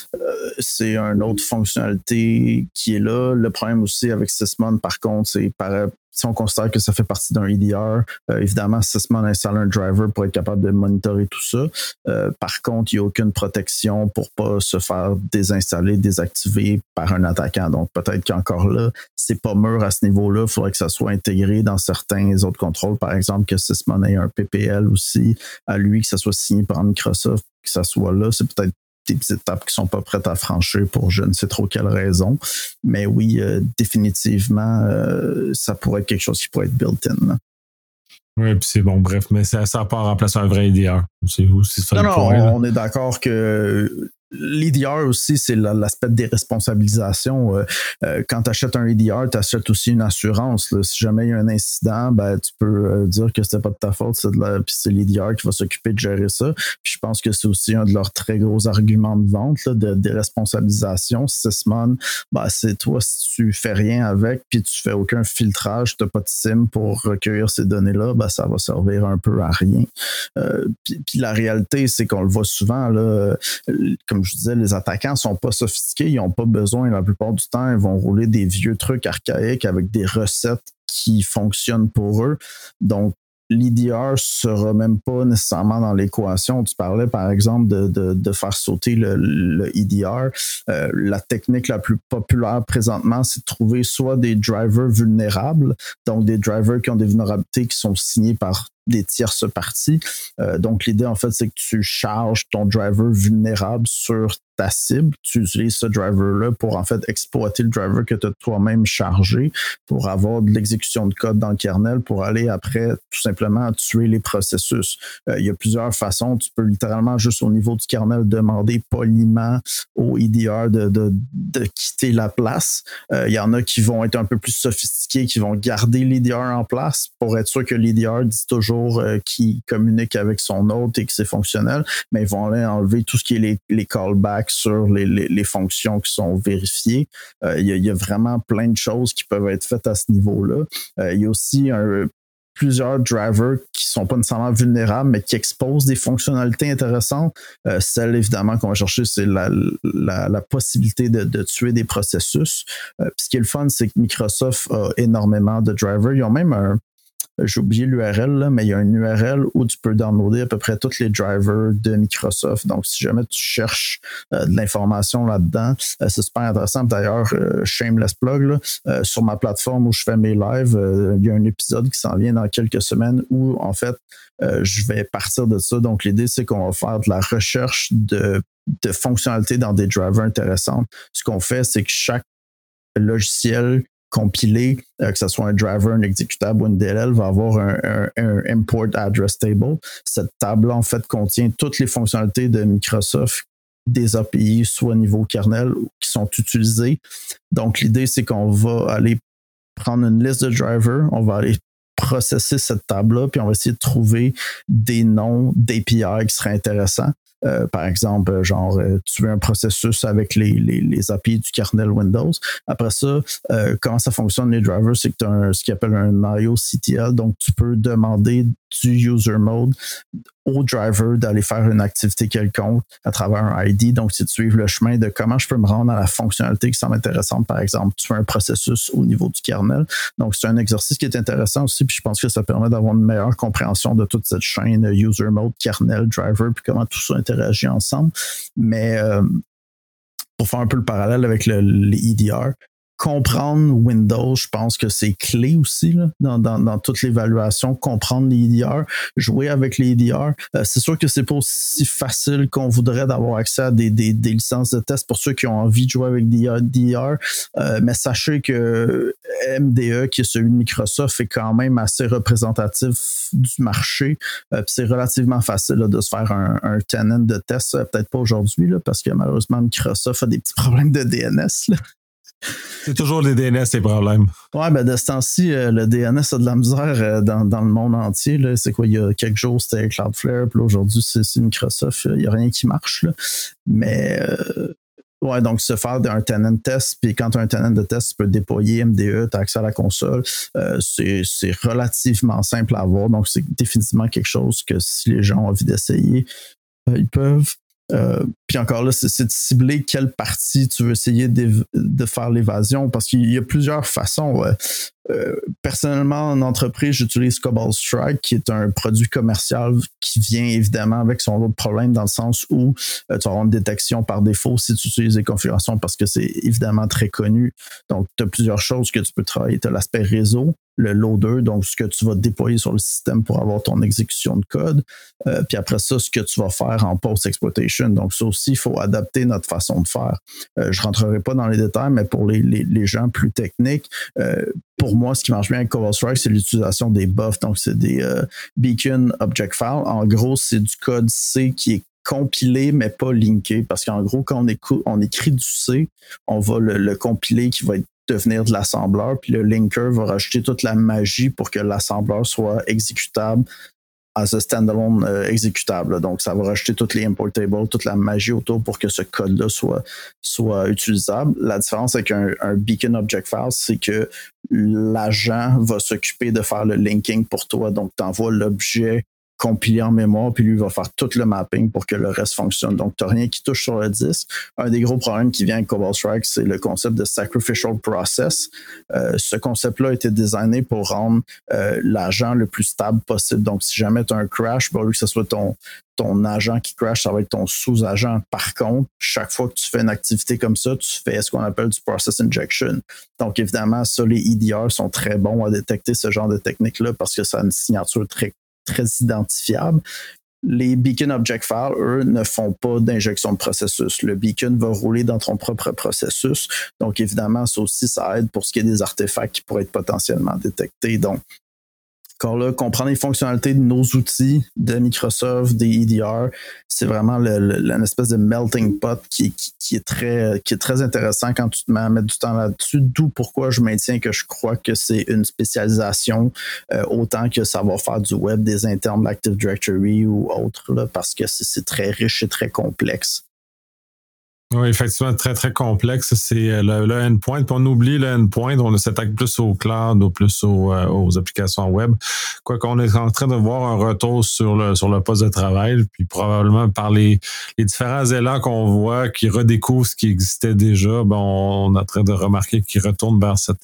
c'est une autre fonctionnalité qui est là. Le problème aussi avec Sysmon, par contre, c'est par, si on considère que ça fait partie d'un I D R, euh, évidemment, Sysmon installe un driver pour être capable de monitorer tout ça. Euh, par contre, il n'y a aucune protection pour pas se faire désinstaller, désactiver par un attaquant. Donc, peut-être qu'encore là, c'est pas mûr à ce niveau-là. Il faudrait que ça soit intégré dans certains autres contrôles. Par exemple, que Sysmon ait un P P L aussi à lui, que ça soit signé par Microsoft, que ça soit là. C'est peut-être des petites étapes qui sont pas prêtes à franchir pour je ne sais trop quelle raison. Mais oui, euh, définitivement, euh, ça pourrait être quelque chose qui pourrait être built-in, là. Oui, puis c'est bon, bref, mais ça n'a pas remplacé un vrai I D R. C'est, c'est ça non, le non, point, on est d'accord que l'I D R aussi, c'est l'aspect de déresponsabilisation. Euh, euh, quand tu achètes un I D R, tu achètes aussi une assurance, là. Si jamais il y a un incident, ben, tu peux euh, dire que c'était pas de ta faute, c'est de la, puis c'est l'I D R qui va s'occuper de gérer ça. Puis je pense que c'est aussi un de leurs très gros arguments de vente, là, de déresponsabilisation. Sysmon, ben, c'est toi, si tu fais rien avec, puis tu fais aucun filtrage, tu n'as pas de SIM pour recueillir ces données-là, ben, ça va servir un peu à rien. Euh, puis, puis la réalité, c'est qu'on le voit souvent, là, comme je disais, les attaquants sont pas sophistiqués, ils n'ont pas besoin, la plupart du temps, ils vont rouler des vieux trucs archaïques avec des recettes qui fonctionnent pour eux. Donc, l'I D R ne sera même pas nécessairement dans l'équation. Tu parlais, par exemple, de, de, de faire sauter le, le I D R. Euh, la technique la plus populaire présentement, c'est de trouver soit des drivers vulnérables, donc des drivers qui ont des vulnérabilités qui sont signés par des tierces parties. Euh, donc, l'idée, en fait, c'est que tu charges ton driver vulnérable sur ta cible. Tu utilises ce driver-là pour, en fait, exploiter le driver que tu as toi-même chargé pour avoir de l'exécution de code dans le kernel pour aller après, tout simplement, tuer les processus. Euh, il y a plusieurs façons. Tu peux littéralement, juste au niveau du kernel, demander poliment au I D R de, de, de quitter la place. Euh, il y en a qui vont être un peu plus sophistiqués, qui vont garder l'I D R en place pour être sûr que l'I D R dit toujours Euh, qui communique avec son hôte et que c'est fonctionnel, mais ils vont aller enlever tout ce qui est les, les callbacks sur les, les, les fonctions qui sont vérifiées. Euh, il y a, il y a vraiment plein de choses qui peuvent être faites à ce niveau-là. Euh, il y a aussi un plusieurs drivers qui sont pas nécessairement vulnérables, mais qui exposent des fonctionnalités intéressantes. Euh, celle, évidemment, qu'on va chercher, c'est la, la, la possibilité de, de tuer des processus. Euh, puis ce qui est le fun, c'est que Microsoft a énormément de drivers. Ils ont même un j'ai oublié l'U R L, là, mais il y a une U R L où tu peux downloader à peu près tous les drivers de Microsoft. Donc, si jamais tu cherches euh, de l'information là-dedans, euh, c'est super intéressant. D'ailleurs, euh, shameless plug, là, euh, sur ma plateforme où je fais mes lives, euh, il y a un épisode qui s'en vient dans quelques semaines où, en fait, euh, je vais partir de ça. Donc, l'idée, c'est qu'on va faire de la recherche de, de fonctionnalités dans des drivers intéressants. Ce qu'on fait, c'est que chaque logiciel compilé, euh, que ce soit un driver, un exécutable ou une D L L, va avoir un, un, un import address table. Cette table-là, en fait, contient toutes les fonctionnalités de Microsoft, des A P I, soit niveau kernel, qui sont utilisées. Donc, l'idée, c'est qu'on va aller prendre une liste de drivers, on va aller processer cette table-là, puis on va essayer de trouver des noms d'A P I qui seraient intéressants. Euh, par exemple, genre, euh, tu veux un processus avec les, les, les A P I du kernel Windows. Après ça, euh, comment ça fonctionne les drivers, c'est que tu as un, ce qu'ils appelle un I O C T L, donc tu peux demander du user mode au driver d'aller faire une activité quelconque à travers un I D. Donc, c'est de suivre le chemin de comment je peux me rendre à la fonctionnalité qui semble intéressante. Par exemple, tu fais un processus au niveau du kernel. Donc, c'est un exercice qui est intéressant aussi, puis je pense que ça permet d'avoir une meilleure compréhension de toute cette chaîne user mode, kernel, driver, puis comment tout ça interagit ensemble. Mais euh, pour faire un peu le parallèle avec le, les E D R, comprendre Windows, je pense que c'est clé aussi là, dans, dans, dans toute l'évaluation, comprendre les E D R, jouer avec les E D R. Euh, c'est sûr que c'est pas aussi facile qu'on voudrait d'avoir accès à des, des, des licences de test pour ceux qui ont envie de jouer avec des E D R, euh, mais sachez que M D E, qui est celui de Microsoft, est quand même assez représentatif du marché. Euh, c'est relativement facile là, de se faire un, un tenant de test, peut-être pas aujourd'hui, là, parce que malheureusement Microsoft a des petits problèmes de D N S. Là. C'est toujours les D N S, les problèmes. Ouais, ben de ce temps-ci, euh, le D N S a de la misère euh, dans, dans le monde entier. Là. C'est quoi, il y a quelques jours, c'était Cloudflare, puis aujourd'hui, c'est, c'est Microsoft. Il n'y a rien qui marche. Là. Mais euh, ouais, donc se faire un tenant test, puis quand tu as un tenant de test, tu peux déployer M D E, tu as accès à la console. Euh, c'est, c'est relativement simple à avoir. Donc, c'est définitivement quelque chose que si les gens ont envie d'essayer, euh, ils peuvent. Euh, puis encore là, c'est, c'est de cibler quelle partie tu veux essayer de, de faire l'évasion, parce qu'il y a plusieurs façons. Ouais. Euh, personnellement, en entreprise, j'utilise Cobalt Strike, qui est un produit commercial qui vient évidemment avec son lot de problèmes, dans le sens où euh, tu auras une détection par défaut si tu utilises les configurations, parce que c'est évidemment très connu. Donc, tu as plusieurs choses que tu peux travailler. Tu as l'aspect réseau, le loader, donc ce que tu vas déployer sur le système pour avoir ton exécution de code. Euh, puis après ça, ce que tu vas faire en post-exploitation. Donc, ça aussi, il faut adapter notre façon de faire. Euh, je ne rentrerai pas dans les détails, mais pour les, les, les gens plus techniques, euh, pour moi, ce qui marche bien avec Cobalt Strike, c'est l'utilisation des buffs. Donc, c'est des euh, Beacon Object File. En gros, c'est du code C qui est compilé, mais pas linké. Parce qu'en gros, quand on, écoute, on écrit du C, on va le, le compiler qui va être devenir de l'assembleur, puis le linker va rajouter toute la magie pour que l'assembleur soit exécutable as a standalone euh, exécutable. Donc, ça va rajouter toutes les import tables, toute la magie autour pour que ce code-là soit, soit utilisable. La différence avec un, un Beacon Object File, c'est que l'agent va s'occuper de faire le linking pour toi. Donc, tu envoies l'objet compilé en mémoire, puis lui va faire tout le mapping pour que le reste fonctionne. Donc, tu n'as rien qui touche sur le disque. Un des gros problèmes qui vient avec Cobalt Strike, c'est le concept de sacrificial process. Euh, ce concept-là a été designé pour rendre euh, l'agent le plus stable possible. Donc, si jamais tu as un crash, ben, au lieu que ce soit ton, ton agent qui crash, ça va être ton sous-agent. Par contre, chaque fois que tu fais une activité comme ça, tu fais ce qu'on appelle du process injection. Donc, évidemment, ça, les E D R sont très bons à détecter ce genre de technique-là parce que ça a une signature très très identifiable. Les Beacon Object File, eux, ne font pas d'injection de processus. Le beacon va rouler dans ton propre processus. Donc, évidemment, ça aussi, ça aide pour ce qui est des artefacts qui pourraient être potentiellement détectés. Donc, encore là, comprendre les fonctionnalités de nos outils, de Microsoft, des E D R, c'est vraiment le, le, l'espèce de melting pot qui, qui, qui, est très, qui est très intéressant quand tu te mets à mettre du temps là-dessus, d'où pourquoi je maintiens que je crois que c'est une spécialisation euh, autant que ça va faire du web, des internes de l'Active Directory ou autre, là, parce que c'est, c'est très riche et très complexe. Oui, effectivement, très, très complexe. C'est le, le endpoint. Puis on oublie le endpoint. On s'attaque plus au cloud ou plus aux, aux applications web. Quoi qu'on est en train de voir un retour sur le, sur le poste de travail. Puis probablement par les, les différents élans qu'on voit qui redécouvrent ce qui existait déjà, ben on, on est en train de remarquer qu'ils retournent vers cette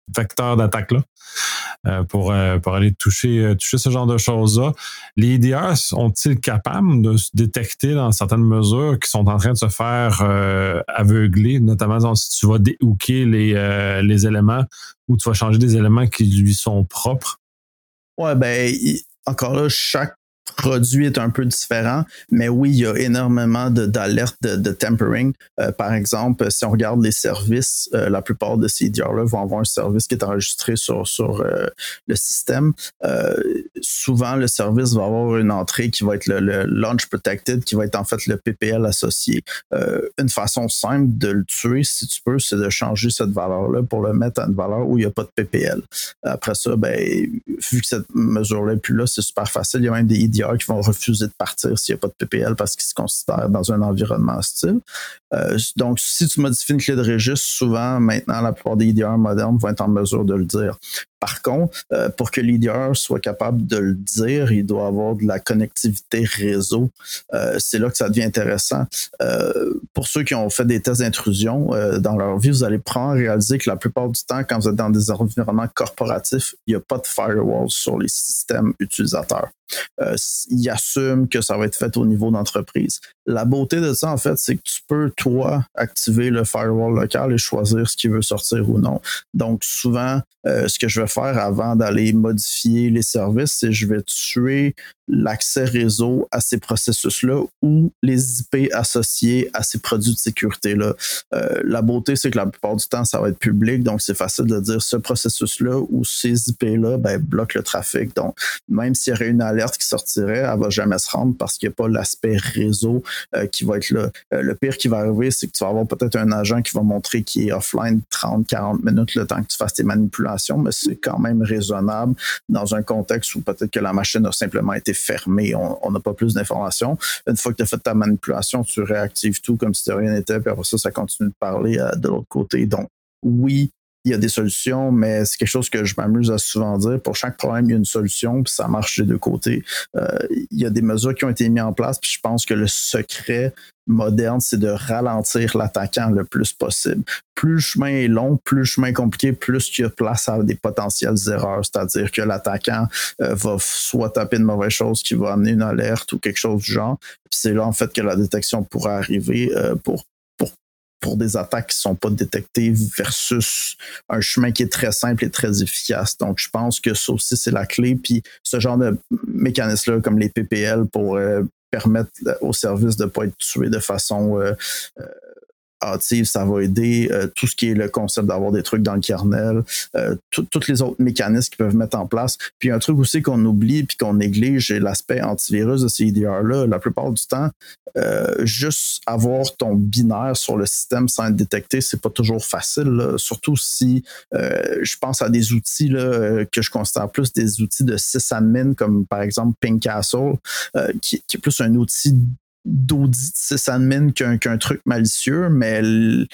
vecteurs d'attaque-là euh, pour, euh, pour aller toucher, toucher ce genre de choses-là. Les E D R sont-ils capables de se détecter dans certaines mesures qui sont en train de se faire euh, aveugler, notamment dans, si tu vas déhooker les, euh, les éléments ou tu vas changer des éléments qui lui sont propres? Ouais, ben, il, encore là, chaque produit est un peu différent, mais oui, il y a énormément de, d'alertes de, de tampering. Euh, par exemple, si on regarde les services, euh, la plupart de ces E D R-là vont avoir un service qui est enregistré sur, sur euh, le système. Euh, souvent, le service va avoir une entrée qui va être le, le Launch Protected, qui va être en fait le P P L associé. Euh, une façon simple de le tuer, si tu peux, c'est de changer cette valeur-là pour le mettre à une valeur où il n'y a pas de P P L. Après ça, ben, vu que cette mesure-là n'est plus là, c'est super facile. Il y a même des E D R qui vont refuser de partir s'il n'y a pas de P P L parce qu'ils se considèrent dans un environnement hostile. Euh, donc, si tu modifies une clé de registre, souvent, maintenant, la plupart des E D R modernes vont être en mesure de le dire. Par contre, euh, pour que l'E D R soit capable de le dire, il doit avoir de la connectivité réseau. Euh, c'est là que ça devient intéressant. Euh, pour ceux qui ont fait des tests d'intrusion euh, dans leur vie, vous allez prendre réaliser que la plupart du temps, quand vous êtes dans des environnements corporatifs, il n'y a pas de firewall sur les systèmes utilisateurs. Euh, ils assument que ça va être fait au niveau d'entreprise. La beauté de ça, en fait, c'est que tu peux, toi, activer le firewall local et choisir ce qui veut sortir ou non. Donc, souvent, euh, ce que je vais faire avant d'aller modifier les services, c'est que je vais tuer l'accès réseau à ces processus-là ou les I P associés à ces produits de sécurité-là. Euh, la beauté, c'est que la plupart du temps, ça va être public, donc c'est facile de dire ce processus-là ou ces I P-là ben, bloquent le trafic. Donc, même s'il y aurait une alerte qui sortirait, elle ne va jamais se rendre parce qu'il n'y a pas l'aspect réseau euh, qui va être là. Euh, le pire qui va arriver, c'est que tu vas avoir peut-être un agent qui va montrer qu'il est offline trente à quarante minutes le temps que tu fasses tes manipulations, mais c'est quand même raisonnable dans un contexte où peut-être que la machine a simplement été fermée. On n'a pas plus d'informations. Une fois que tu as fait ta manipulation, tu réactives tout comme si de rien n'était, puis après ça, ça continue de parler euh, de l'autre côté. Donc, oui, il y a des solutions, mais c'est quelque chose que je m'amuse à souvent dire. Pour chaque problème, il y a une solution, puis ça marche des deux côtés. Euh, il y a des mesures qui ont été mises en place, puis je pense que le secret moderne, c'est de ralentir l'attaquant le plus possible. Plus le chemin est long, plus le chemin est compliqué, plus il y a place à des potentielles erreurs. C'est-à-dire que l'attaquant euh, va soit taper de mauvaises choses qui va amener une alerte ou quelque chose du genre. Puis c'est là, en fait, que la détection pourrait arriver euh, pour pour des attaques qui ne sont pas détectées versus un chemin qui est très simple et très efficace. Donc, je pense que ça aussi, c'est la clé. Puis, ce genre de mécanisme-là, comme les P P L, pour euh, permettre au service de ne pas être tué de façon euh, euh, hâtive, ça va aider. Euh, tout ce qui est le concept d'avoir des trucs dans le kernel, euh, tous les autres mécanismes qu'ils peuvent mettre en place. Puis, un truc aussi qu'on oublie puis qu'on néglige, c'est l'aspect antivirus de ces E D R-là. La plupart du temps, Euh, juste avoir ton binaire sur le système sans être détecté, c'est pas toujours facile, là. Surtout si euh, je pense à des outils là, que je considère plus des outils de sysadmin, comme par exemple Pingcastle, euh, qui, qui est plus un outil d'audit sysadmin qu'un, qu'un truc malicieux, mais l-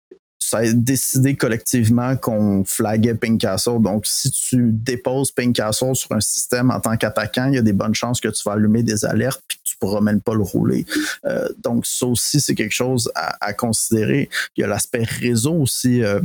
ça a décidé collectivement qu'on flaguait Pingcastle. Donc, si tu déposes Pingcastle sur un système en tant qu'attaquant, il y a des bonnes chances que tu vas allumer des alertes et que tu ne pourras même pas le rouler. Euh, donc, ça aussi, c'est quelque chose à, à considérer. Il y a l'aspect réseau aussi. Euh,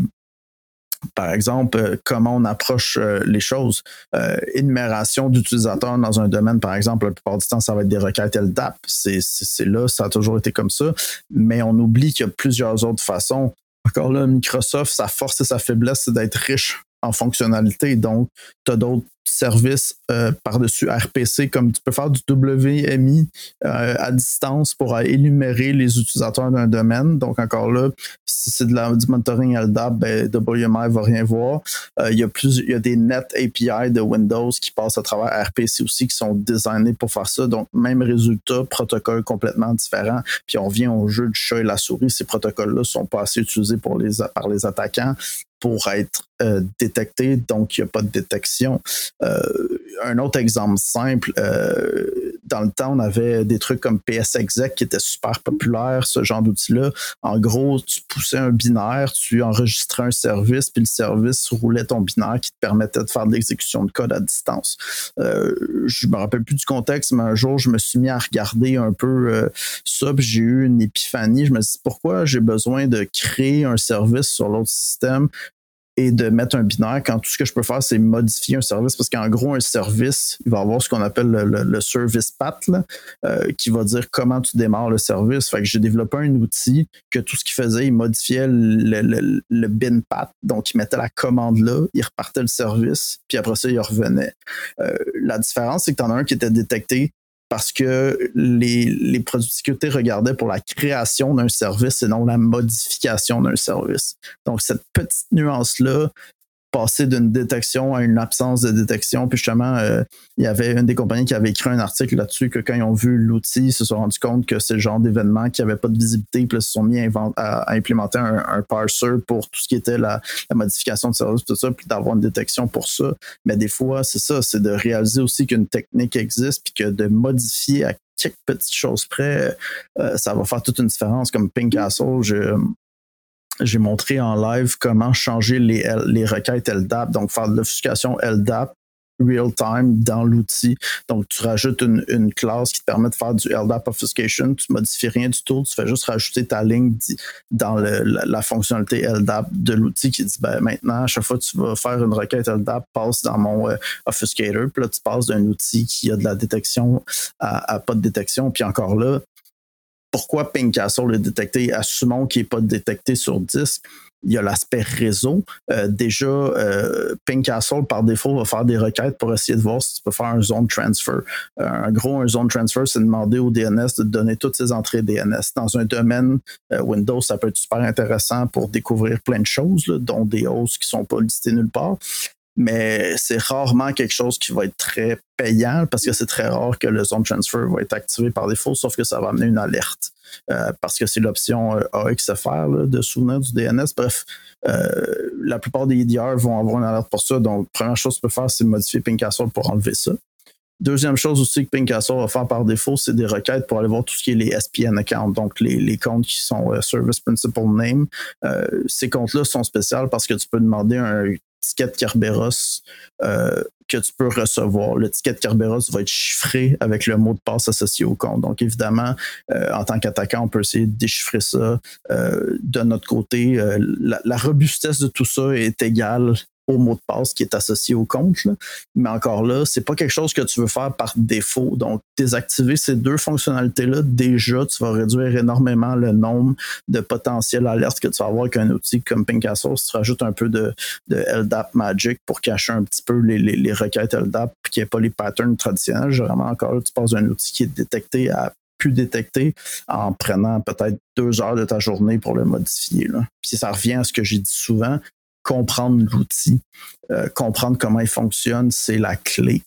par exemple, euh, comment on approche euh, les choses. Euh, énumération d'utilisateurs dans un domaine, par exemple, la plupart du temps, ça va être des requêtes L D A P. C'est, c'est, c'est là, ça a toujours été comme ça. Mais on oublie qu'il y a plusieurs autres façons. Encore là, Microsoft, sa force et sa faiblesse, c'est d'être riche en fonctionnalités. Donc, tu as d'autres services euh, par-dessus R P C, comme tu peux faire du W M I euh, à distance pour énumérer les utilisateurs d'un domaine. Donc, encore là, si c'est de la, du monitoring L D A P, ben, W M I ne va rien voir. Euh, il y a plus, il y a des net A P I de Windows qui passent à travers R P C aussi, qui sont designés pour faire ça. Donc, même résultat, protocole complètement différent. Puis, on revient au jeu du chat et la souris. Ces protocoles-là ne sont pas assez utilisés pour les, par les attaquants pour être euh, détectés, donc il n'y a pas de détection. Euh, un autre exemple simple, euh, dans le temps, on avait des trucs comme P S Exec qui étaient super populaires, ce genre d'outil-là. En gros, tu poussais un binaire, tu enregistrais un service, puis le service roulait ton binaire qui te permettait de faire de l'exécution de code à distance. Euh, je me rappelle plus du contexte, mais un jour, je me suis mis à regarder un peu euh, ça, puis j'ai eu une épiphanie. Je me suis dit, pourquoi j'ai besoin de créer un service sur l'autre système et de mettre un binaire quand tout ce que je peux faire, c'est modifier un service. Parce qu'en gros, un service, il va avoir ce qu'on appelle le, le, le service path, là, euh, qui va dire comment tu démarres le service. Fait que j'ai développé un outil que tout ce qu'il faisait, il modifiait le, le, le bin path. Donc, il mettait la commande là, il repartait le service, puis après ça, il revenait. Euh, la différence, c'est que tu en as un qui était détecté parce que les, les produits de sécurité regardaient pour la création d'un service et non la modification d'un service. Donc, cette petite nuance-là, passer d'une détection à une absence de détection, puis justement, euh, il y avait une des compagnies qui avait écrit un article là-dessus que quand ils ont vu l'outil, ils se sont rendus compte que c'est le genre d'événement qui n'avait pas de visibilité, puis là, ils se sont mis à, invent- à, à implémenter un, un parser pour tout ce qui était la, la modification de service, tout ça, puis d'avoir une détection pour ça. Mais des fois, c'est ça, c'est de réaliser aussi qu'une technique existe, puis que de modifier à quelques petites choses près, euh, ça va faire toute une différence. Comme Ping Castle, je... J'ai montré en live comment changer les, les requêtes L D A P, donc faire de l'obfuscation L D A P real-time dans l'outil. Donc, tu rajoutes une, une classe qui te permet de faire du L D A P obfuscation, tu modifies rien du tout, tu fais juste rajouter ta ligne dans le, la, la fonctionnalité L D A P de l'outil qui dit, ben maintenant, à chaque fois que tu vas faire une requête L D A P, passe dans mon euh, obfuscator, puis là, tu passes d'un outil qui a de la détection à, à pas de détection, puis encore là, pourquoi Ping Castle est détecté? Assumons qu'il n'est pas détecté sur disque. Il y a l'aspect réseau. Euh, déjà, euh, Ping Castle, par défaut, va faire des requêtes pour essayer de voir si tu peux faire un zone transfer. Euh, en gros, un zone transfer, c'est demander au D N S de te donner toutes ses entrées D N S. Dans un domaine euh, Windows, ça peut être super intéressant pour découvrir plein de choses, là, dont des hosts qui ne sont pas listées nulle part. Mais c'est rarement quelque chose qui va être très payant parce que c'est très rare que le zone transfer va être activé par défaut, sauf que ça va amener une alerte euh, parce que c'est l'option euh, A X F R là, de souvenir du D N S. Bref, euh, la plupart des E D R vont avoir une alerte pour ça. Donc, première chose que tu peux faire, c'est modifier Ping Castle pour enlever ça. Deuxième chose aussi que Ping Castle va faire par défaut, c'est des requêtes pour aller voir tout ce qui est les S P N accounts, donc les, les comptes qui sont euh, Service Principal Name. Euh, ces comptes-là sont spéciaux parce que tu peux demander un ticket de Kerberos euh, que tu peux recevoir. Le ticket de Kerberos va être chiffré avec le mot de passe associé au compte. Donc, évidemment, euh, en tant qu'attaquant, on peut essayer de déchiffrer ça. Euh, de notre côté, euh, la, la robustesse de tout ça est égale au mot de passe qui est associé au compte. Là. Mais encore là, c'est pas quelque chose que tu veux faire par défaut. Donc, désactiver ces deux fonctionnalités-là, déjà, tu vas réduire énormément le nombre de potentielles alertes que tu vas avoir avec un outil comme Ping Castle. Si tu rajoutes un peu de, de L D A P Magic pour cacher un petit peu les, les, les requêtes L D A P et qu'il n'y ait pas les patterns traditionnels, généralement, encore là, tu passes d'un outil qui est détecté à plus détecté en prenant peut-être deux heures de ta journée pour le modifier. Là. Puis ça revient à ce que j'ai dit souvent, comprendre l'outil, euh, comprendre comment il fonctionne, c'est la clé.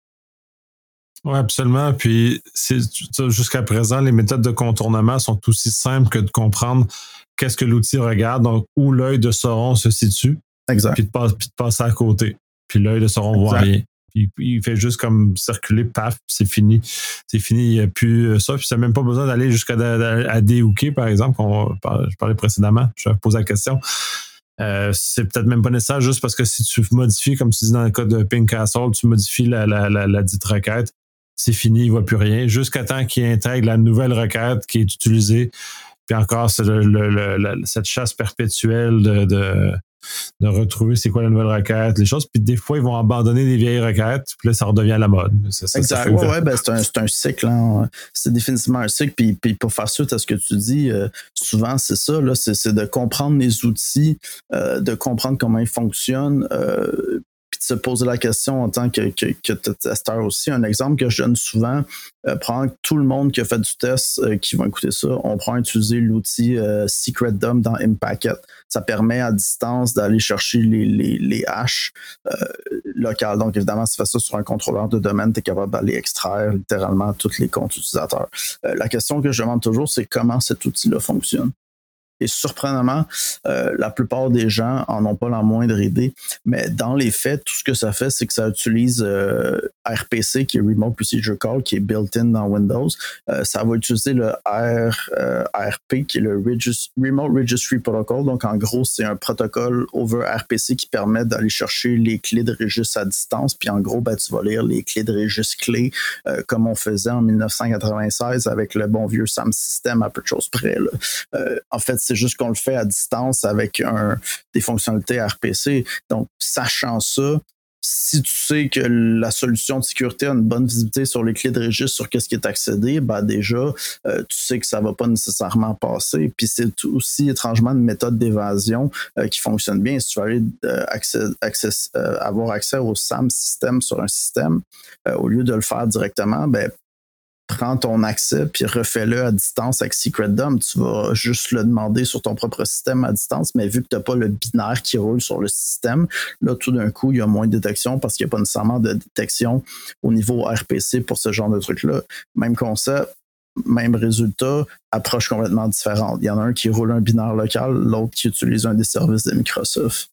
Oui, absolument. Puis c'est, jusqu'à présent, les méthodes de contournement sont aussi simples que de comprendre qu'est-ce que l'outil regarde, donc où l'œil de Sauron se situe. Exact. Puis de, passe, puis de passer à côté. Puis l'œil de Sauron ne voit rien. Puis il fait juste comme circuler, paf, puis c'est fini. C'est fini, il n'y a plus ça. Puis ça n'a même pas besoin d'aller jusqu'à à déhooker, par exemple. On, je parlais précédemment, je posais la question. Euh, c'est peut-être même pas nécessaire juste parce que si tu modifies, comme tu dis dans le cas de Ping Castle, tu modifies la, la, la, la dite requête, c'est fini, il ne voit plus rien, jusqu'à temps qu'il intègre la nouvelle requête qui est utilisée. Puis encore, c'est le, le, le, la, cette chasse perpétuelle de, de, de retrouver c'est quoi la nouvelle requête, les choses. Puis des fois, ils vont abandonner des vieilles requêtes, puis là, ça redevient à la mode. Ça, ça, exact. Ça ouais, ouais, ben, c'est, un, c'est un cycle. Hein. C'est définitivement un cycle. Puis, puis pour faire suite à ce que tu dis, euh, souvent, c'est ça. Là, c'est, c'est de comprendre les outils, euh, de comprendre comment ils fonctionnent. Euh, puis de se poser la question en tant que, que, que testeur aussi. Un exemple que je donne souvent, euh, prendre tout le monde qui a fait du test, euh, qui va écouter ça, on prend à utiliser l'outil euh, Secret Dump dans Impacket. Ça permet à distance d'aller chercher les, les, les hashes euh, locales. Donc évidemment, si tu fais ça sur un contrôleur de domaine, tu es capable d'aller extraire littéralement tous les comptes utilisateurs. Euh, la question que je demande toujours, c'est comment cet outil-là fonctionne. Et surprenamment, euh, la plupart des gens en ont pas la moindre idée. Mais dans les faits, tout ce que ça fait, c'est que ça utilise euh, R P C, qui est Remote Procedure Call, qui est built-in dans Windows. Euh, ça va utiliser le R, euh, R P, qui est le Regist- Remote Registry Protocol. Donc, en gros, c'est un protocole over R P C qui permet d'aller chercher les clés de registre à distance. Puis, en gros, ben, tu vas lire les clés de registre clés euh, comme on faisait en dix-neuf cent quatre-vingt-seize avec le bon vieux SAM System à peu de choses près. Là. Euh, en fait, c'est C'est juste qu'on le fait à distance avec un, des fonctionnalités R P C. Donc, sachant ça, si tu sais que la solution de sécurité a une bonne visibilité sur les clés de registre, sur qu'est-ce qui est accédé, ben déjà, euh, tu sais que ça va pas nécessairement passer. Puis c'est aussi étrangement une méthode d'évasion euh, qui fonctionne bien. Si tu veux aller euh, accès, accès, euh, avoir accès au S A M système sur un système, euh, au lieu de le faire directement, ben prends ton accès puis refais-le à distance avec Secret D O M. Tu vas juste le demander sur ton propre système à distance, mais vu que tu n'as pas le binaire qui roule sur le système, là, tout d'un coup, il y a moins de détection parce qu'il n'y a pas nécessairement de détection au niveau R P C pour ce genre de truc-là. Même concept, même résultat, approche complètement différente. Il y en a un qui roule un binaire local, l'autre qui utilise un des services de Microsoft.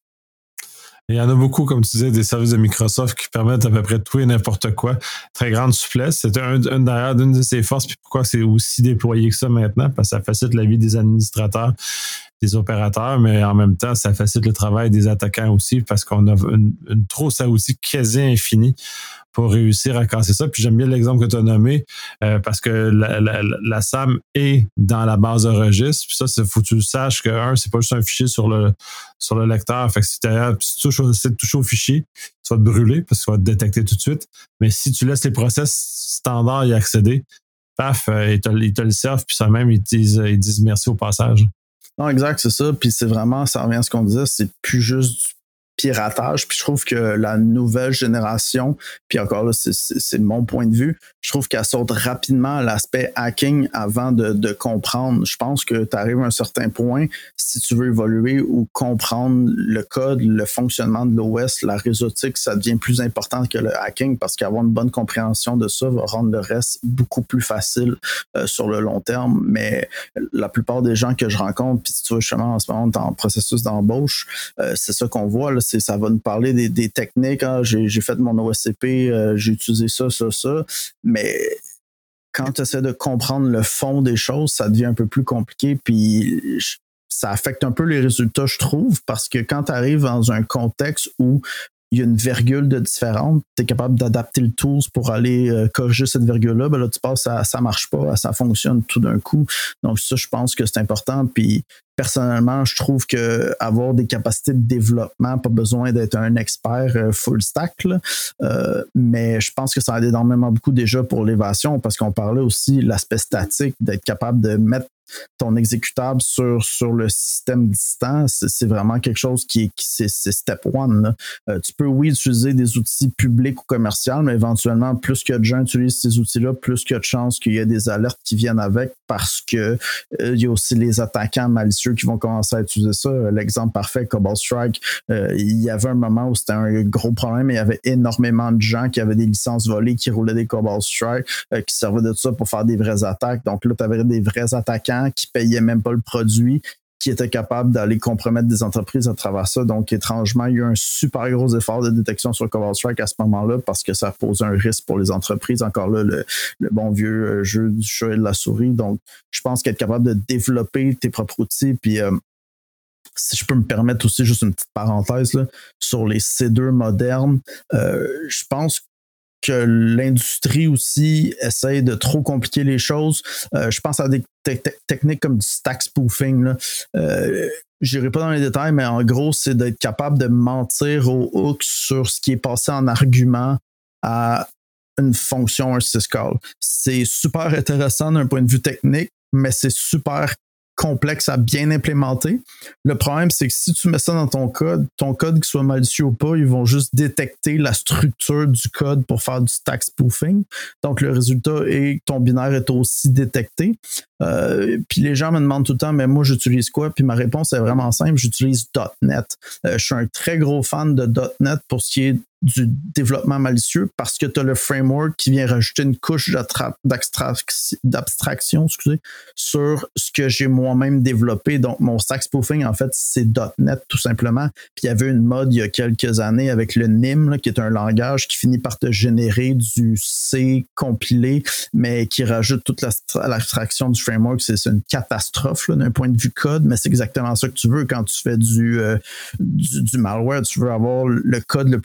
Il y en a beaucoup, comme tu disais, des services de Microsoft qui permettent à peu près tout et n'importe quoi. Très grande souplesse. C'était un, un d'ailleurs d'une de ses forces, puis pourquoi c'est aussi déployé que ça maintenant, parce que ça facilite la vie des administrateurs, des opérateurs, mais en même temps, ça facilite le travail des attaquants aussi, parce qu'on a une, une trousse à outils quasi infinie pour réussir à casser ça. Puis j'aime bien l'exemple que tu as nommé, euh, parce que la, la, la S A M est dans la base de registre. Puis ça, il faut que tu saches que, un, c'est pas juste un fichier sur le sur le lecteur. Fait que si tu essaies de toucher au fichier, tu vas te brûler parce que tu vas te détecter tout de suite. Mais si tu laisses les process standards y accéder, paf, euh, ils, te, ils te le servent, puis ça même, ils disent, ils disent merci au passage. Non, exact, c'est ça. Puis c'est vraiment, ça revient à ce qu'on disait, c'est plus juste du piratage. Puis je trouve que la nouvelle génération, puis encore là, c'est, c'est, c'est mon point de vue, je trouve qu'elle saute rapidement à l'aspect hacking avant de, de comprendre. Je pense que tu arrives à un certain point, si tu veux évoluer ou comprendre le code, le fonctionnement de l'O S, la réseautique, ça devient plus important que le hacking parce qu'avoir une bonne compréhension de ça va rendre le reste beaucoup plus facile euh, sur le long terme. Mais la plupart des gens que je rencontre, puis si tu vois justement en ce moment en processus d'embauche, euh, c'est ça qu'on voit, là, c'est, ça va nous parler des, des techniques. Hein, j'ai, j'ai fait mon O S C P, euh, j'ai utilisé ça, ça, ça. Mais quand tu essaies de comprendre le fond des choses, ça devient un peu plus compliqué. Puis ça affecte un peu les résultats, je trouve, parce que quand tu arrives dans un contexte où il y a une virgule de différente, tu es capable d'adapter le tools pour aller euh, corriger cette virgule-là, ben là, tu passes à ça marche pas, à ça fonctionne tout d'un coup. Donc ça, je pense que c'est important. Puis personnellement, je trouve que avoir des capacités de développement, pas besoin d'être un expert euh, full stack, là, euh, mais je pense que ça aide énormément beaucoup déjà pour l'évasion, parce qu'on parlait aussi de l'aspect statique, d'être capable de mettre ton exécutable sur, sur le système distant, c'est, c'est vraiment quelque chose qui est, qui, c'est, c'est step one. Là. Euh, tu peux, oui, utiliser des outils publics ou commerciaux, mais éventuellement, plus que de gens utilisent ces outils-là, plus qu'il y a de chances qu'il y ait des alertes qui viennent avec parce que euh, il y a aussi les attaquants malicieux qui vont commencer à utiliser ça. L'exemple parfait, Cobalt Strike, euh, il y avait un moment où c'était un gros problème et il y avait énormément de gens qui avaient des licences volées, qui roulaient des Cobalt Strike, euh, qui servaient de ça pour faire des vraies attaques. Donc là, tu avais des vrais attaquants qui payaient même pas le produit, qui étaient capables d'aller compromettre des entreprises à travers ça. Donc, étrangement, il y a eu un super gros effort de détection sur Cobalt Strike à ce moment-là parce que ça pose un risque pour les entreprises. Encore là, le, le bon vieux jeu du chat et de la souris. Donc, je pense qu'être capable de développer tes propres outils, puis euh, si je peux me permettre aussi juste une petite parenthèse là, sur les C deux modernes, euh, je pense que l'industrie aussi essaye de trop compliquer les choses. Euh, je pense à des te- te- techniques comme du stack spoofing. Là. Euh, je n'irai pas dans les détails, mais en gros, c'est d'être capable de mentir au hook sur ce qui est passé en argument à une fonction, un syscall. C'est super intéressant d'un point de vue technique, mais c'est super complexe à bien implémenter. Le problème, c'est que si tu mets ça dans ton code, ton code, qu'il soit malicieux ou pas, ils vont juste détecter la structure du code pour faire du stack spoofing. Donc, le résultat est que ton binaire est aussi détecté. Euh, puis les gens me demandent tout le temps, mais moi, j'utilise quoi? Puis ma réponse est vraiment simple, j'utilise .NET. Euh, je suis un très gros fan de .NET pour ce qui est du développement malicieux parce que tu as le framework qui vient rajouter une couche d'abstraction excusez, sur ce que j'ai moi-même développé. Donc, mon stack spoofing, en fait, c'est .NET tout simplement. Puis il y avait une mode il y a quelques années avec le N I M, là, qui est un langage qui finit par te générer du C compilé, mais qui rajoute toute l'abstraction du framework. C'est, c'est une catastrophe là, d'un point de vue code, mais c'est exactement ça que tu veux quand tu fais du, euh, du, du malware. Tu veux avoir le code le plus unique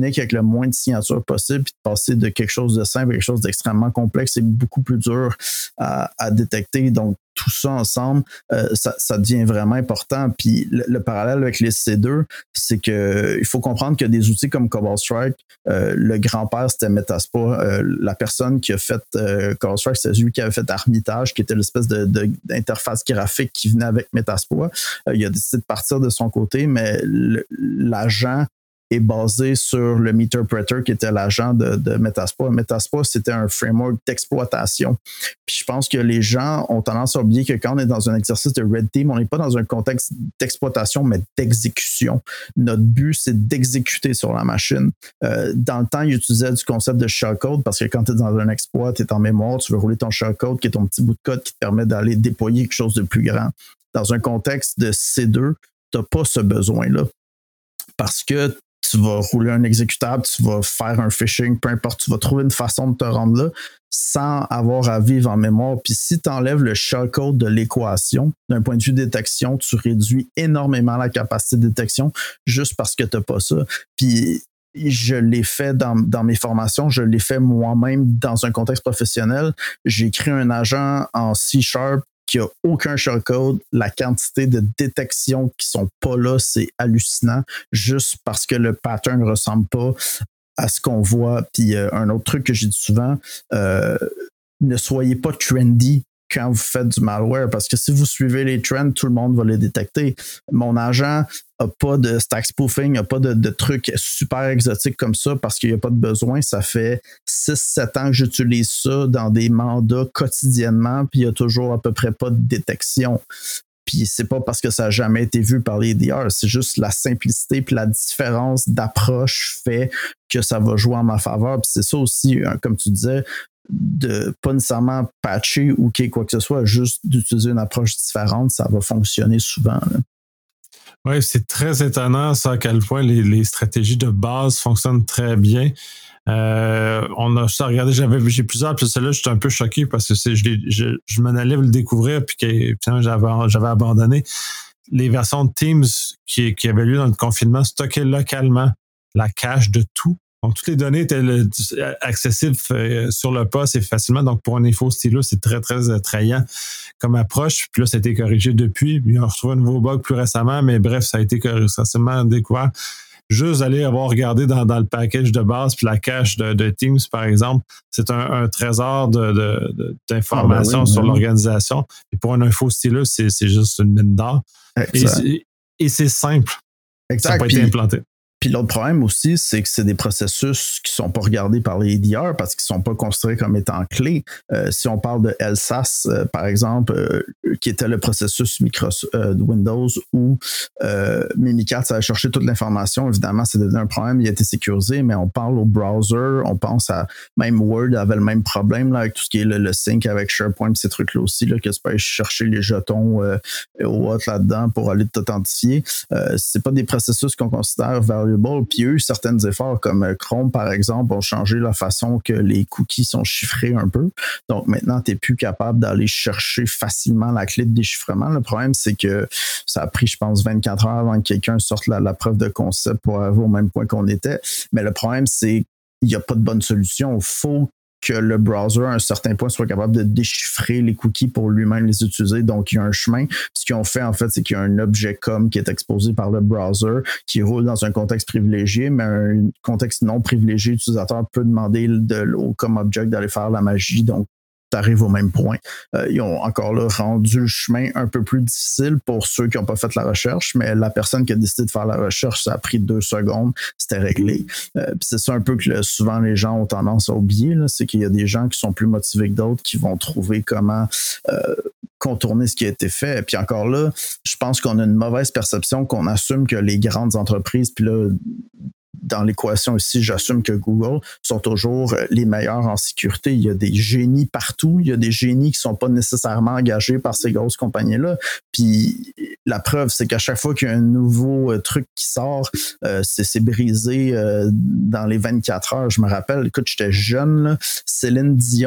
unique avec le moins de signatures possible, puis de passer de quelque chose de simple à quelque chose d'extrêmement complexe, c'est beaucoup plus dur à, à détecter. Donc, tout ça ensemble, euh, ça, ça devient vraiment important. Puis le, le parallèle avec les C deux, c'est que il faut comprendre que des outils comme Cobalt Strike, euh, le grand-père, c'était Metasploit. Euh, la personne qui a fait euh, Cobalt Strike, c'est celui qui avait fait Armitage, qui était l'espèce de, de, d'interface graphique qui venait avec Metasploit. Euh, il a décidé de partir de son côté, mais le, l'agent est basé sur le Meterpreter qui était l'agent de, de Metasploit. Metasploit, c'était un framework d'exploitation. Puis je pense que les gens ont tendance à oublier que quand on est dans un exercice de Red Team, on n'est pas dans un contexte d'exploitation, mais d'exécution. Notre but, c'est d'exécuter sur la machine. Euh, dans le temps, ils utilisaient du concept de shellcode parce que quand tu es dans un exploit, tu es en mémoire, tu veux rouler ton shellcode qui est ton petit bout de code qui te permet d'aller déployer quelque chose de plus grand. Dans un contexte de C deux, tu n'as pas ce besoin-là. Parce que tu vas rouler un exécutable, tu vas faire un phishing, peu importe, tu vas trouver une façon de te rendre là sans avoir à vivre en mémoire. Puis si tu enlèves le shellcode de l'équation, d'un point de vue détection, tu réduis énormément la capacité de détection juste parce que tu n'as pas ça. Puis je l'ai fait dans, dans mes formations, je l'ai fait moi-même dans un contexte professionnel. J'ai créé un agent en C Sharp qui a aucun shellcode, la quantité de détections qui sont pas là, c'est hallucinant, juste parce que le pattern ne ressemble pas à ce qu'on voit. Puis euh, un autre truc que j'ai dit souvent, euh, ne soyez pas trendy quand vous faites du malware, parce que si vous suivez les trends, tout le monde va les détecter. Mon agent n'a pas de stack spoofing, n'a pas de, de trucs super exotiques comme ça parce qu'il n'y a pas de besoin. Ça fait six sept ans que j'utilise ça dans des mandats quotidiennement, puis il n'y a toujours à peu près pas de détection. Puis c'est pas parce que ça n'a jamais été vu par les D R, c'est juste la simplicité puis la différence d'approche fait que ça va jouer en ma faveur. Puis c'est ça aussi, comme tu disais, de pas nécessairement patcher ou quoi que ce soit, juste d'utiliser une approche différente, ça va fonctionner souvent. Oui, c'est très étonnant ça, à quel point les, les stratégies de base fonctionnent très bien. Euh, on a ça regardé, j'avais j'ai plusieurs, puis celle-là, j'étais un peu choqué parce que c'est, je, je, je m'en allais le découvrir, puis que finalement, j'avais, j'avais abandonné. Les versions de Teams qui, qui avaient lieu dans le confinement stockaient localement la cache de tout. Donc, toutes les données étaient le, accessibles euh, sur le poste et facilement. Donc, pour un info stylo, c'est très, très attrayant comme approche. Puis là, ça a été corrigé depuis. Puis on a retrouvé un nouveau bug plus récemment, mais bref, ça a été récemment découvert. Juste aller avoir regardé dans, dans le package de base puis la cache de, de Teams, par exemple, c'est un, un trésor de, de, de, d'informations ah ben oui, sur oui. l'organisation. Et pour un info stylo, c'est, c'est juste une mine d'or. Et c'est, et c'est simple. Exact. Ça n'a pas été implanté. Puis l'autre problème aussi, c'est que c'est des processus qui sont pas regardés par les D R parce qu'ils sont pas considérés comme étant clés. Euh, si on parle de L S A S, euh, par exemple, euh, qui était le processus Microsoft, euh, de Windows où euh, Mimikat allait chercher toute l'information, évidemment, c'est devenu un problème, il a été sécurisé, mais on parle au browser, on pense à même Word avait le même problème là, avec tout ce qui est le, le sync avec SharePoint, ces trucs-là aussi, là, que tu peux aller chercher les jetons euh, ou autre là-dedans pour aller t'authentifier. Euh, c'est pas des processus qu'on considère valuable. Puis eux, certains efforts comme Chrome, par exemple, ont changé la façon que les cookies sont chiffrés un peu. Donc maintenant, tu n'es plus capable d'aller chercher facilement la clé de déchiffrement. Le problème, c'est que ça a pris, je pense, vingt-quatre heures avant que quelqu'un sorte la, la preuve de concept pour arriver au même point qu'on était. Mais le problème, c'est qu'il n'y a pas de bonne solution. Il faut que le browser, à un certain point, soit capable de déchiffrer les cookies pour lui-même les utiliser. Donc, il y a un chemin. Ce qu'ils ont fait, en fait, c'est qu'il y a un objet com qui est exposé par le browser qui roule dans un contexte privilégié, mais un contexte non privilégié, l'utilisateur peut demander de, au com object d'aller faire la magie. Donc, tu arrives au même point. Euh, ils ont encore là rendu le chemin un peu plus difficile pour ceux qui n'ont pas fait la recherche, mais la personne qui a décidé de faire la recherche, ça a pris deux secondes, c'était réglé. Euh, puis c'est ça un peu que le, souvent les gens ont tendance à oublier, là, c'est qu'il y a des gens qui sont plus motivés que d'autres qui vont trouver comment euh, contourner ce qui a été fait. Et puis encore là, je pense qu'on a une mauvaise perception qu'on assume que les grandes entreprises, puis là, dans l'équation aussi, j'assume que Google sont toujours les meilleurs en sécurité. Il y a des génies partout. Il y a des génies qui ne sont pas nécessairement engagés par ces grosses compagnies-là. Puis la preuve, c'est qu'à chaque fois qu'il y a un nouveau euh, truc qui sort, euh, c'est, c'est brisé euh, dans les vingt-quatre heures. Je me rappelle, écoute, j'étais jeune, là, Céline Dion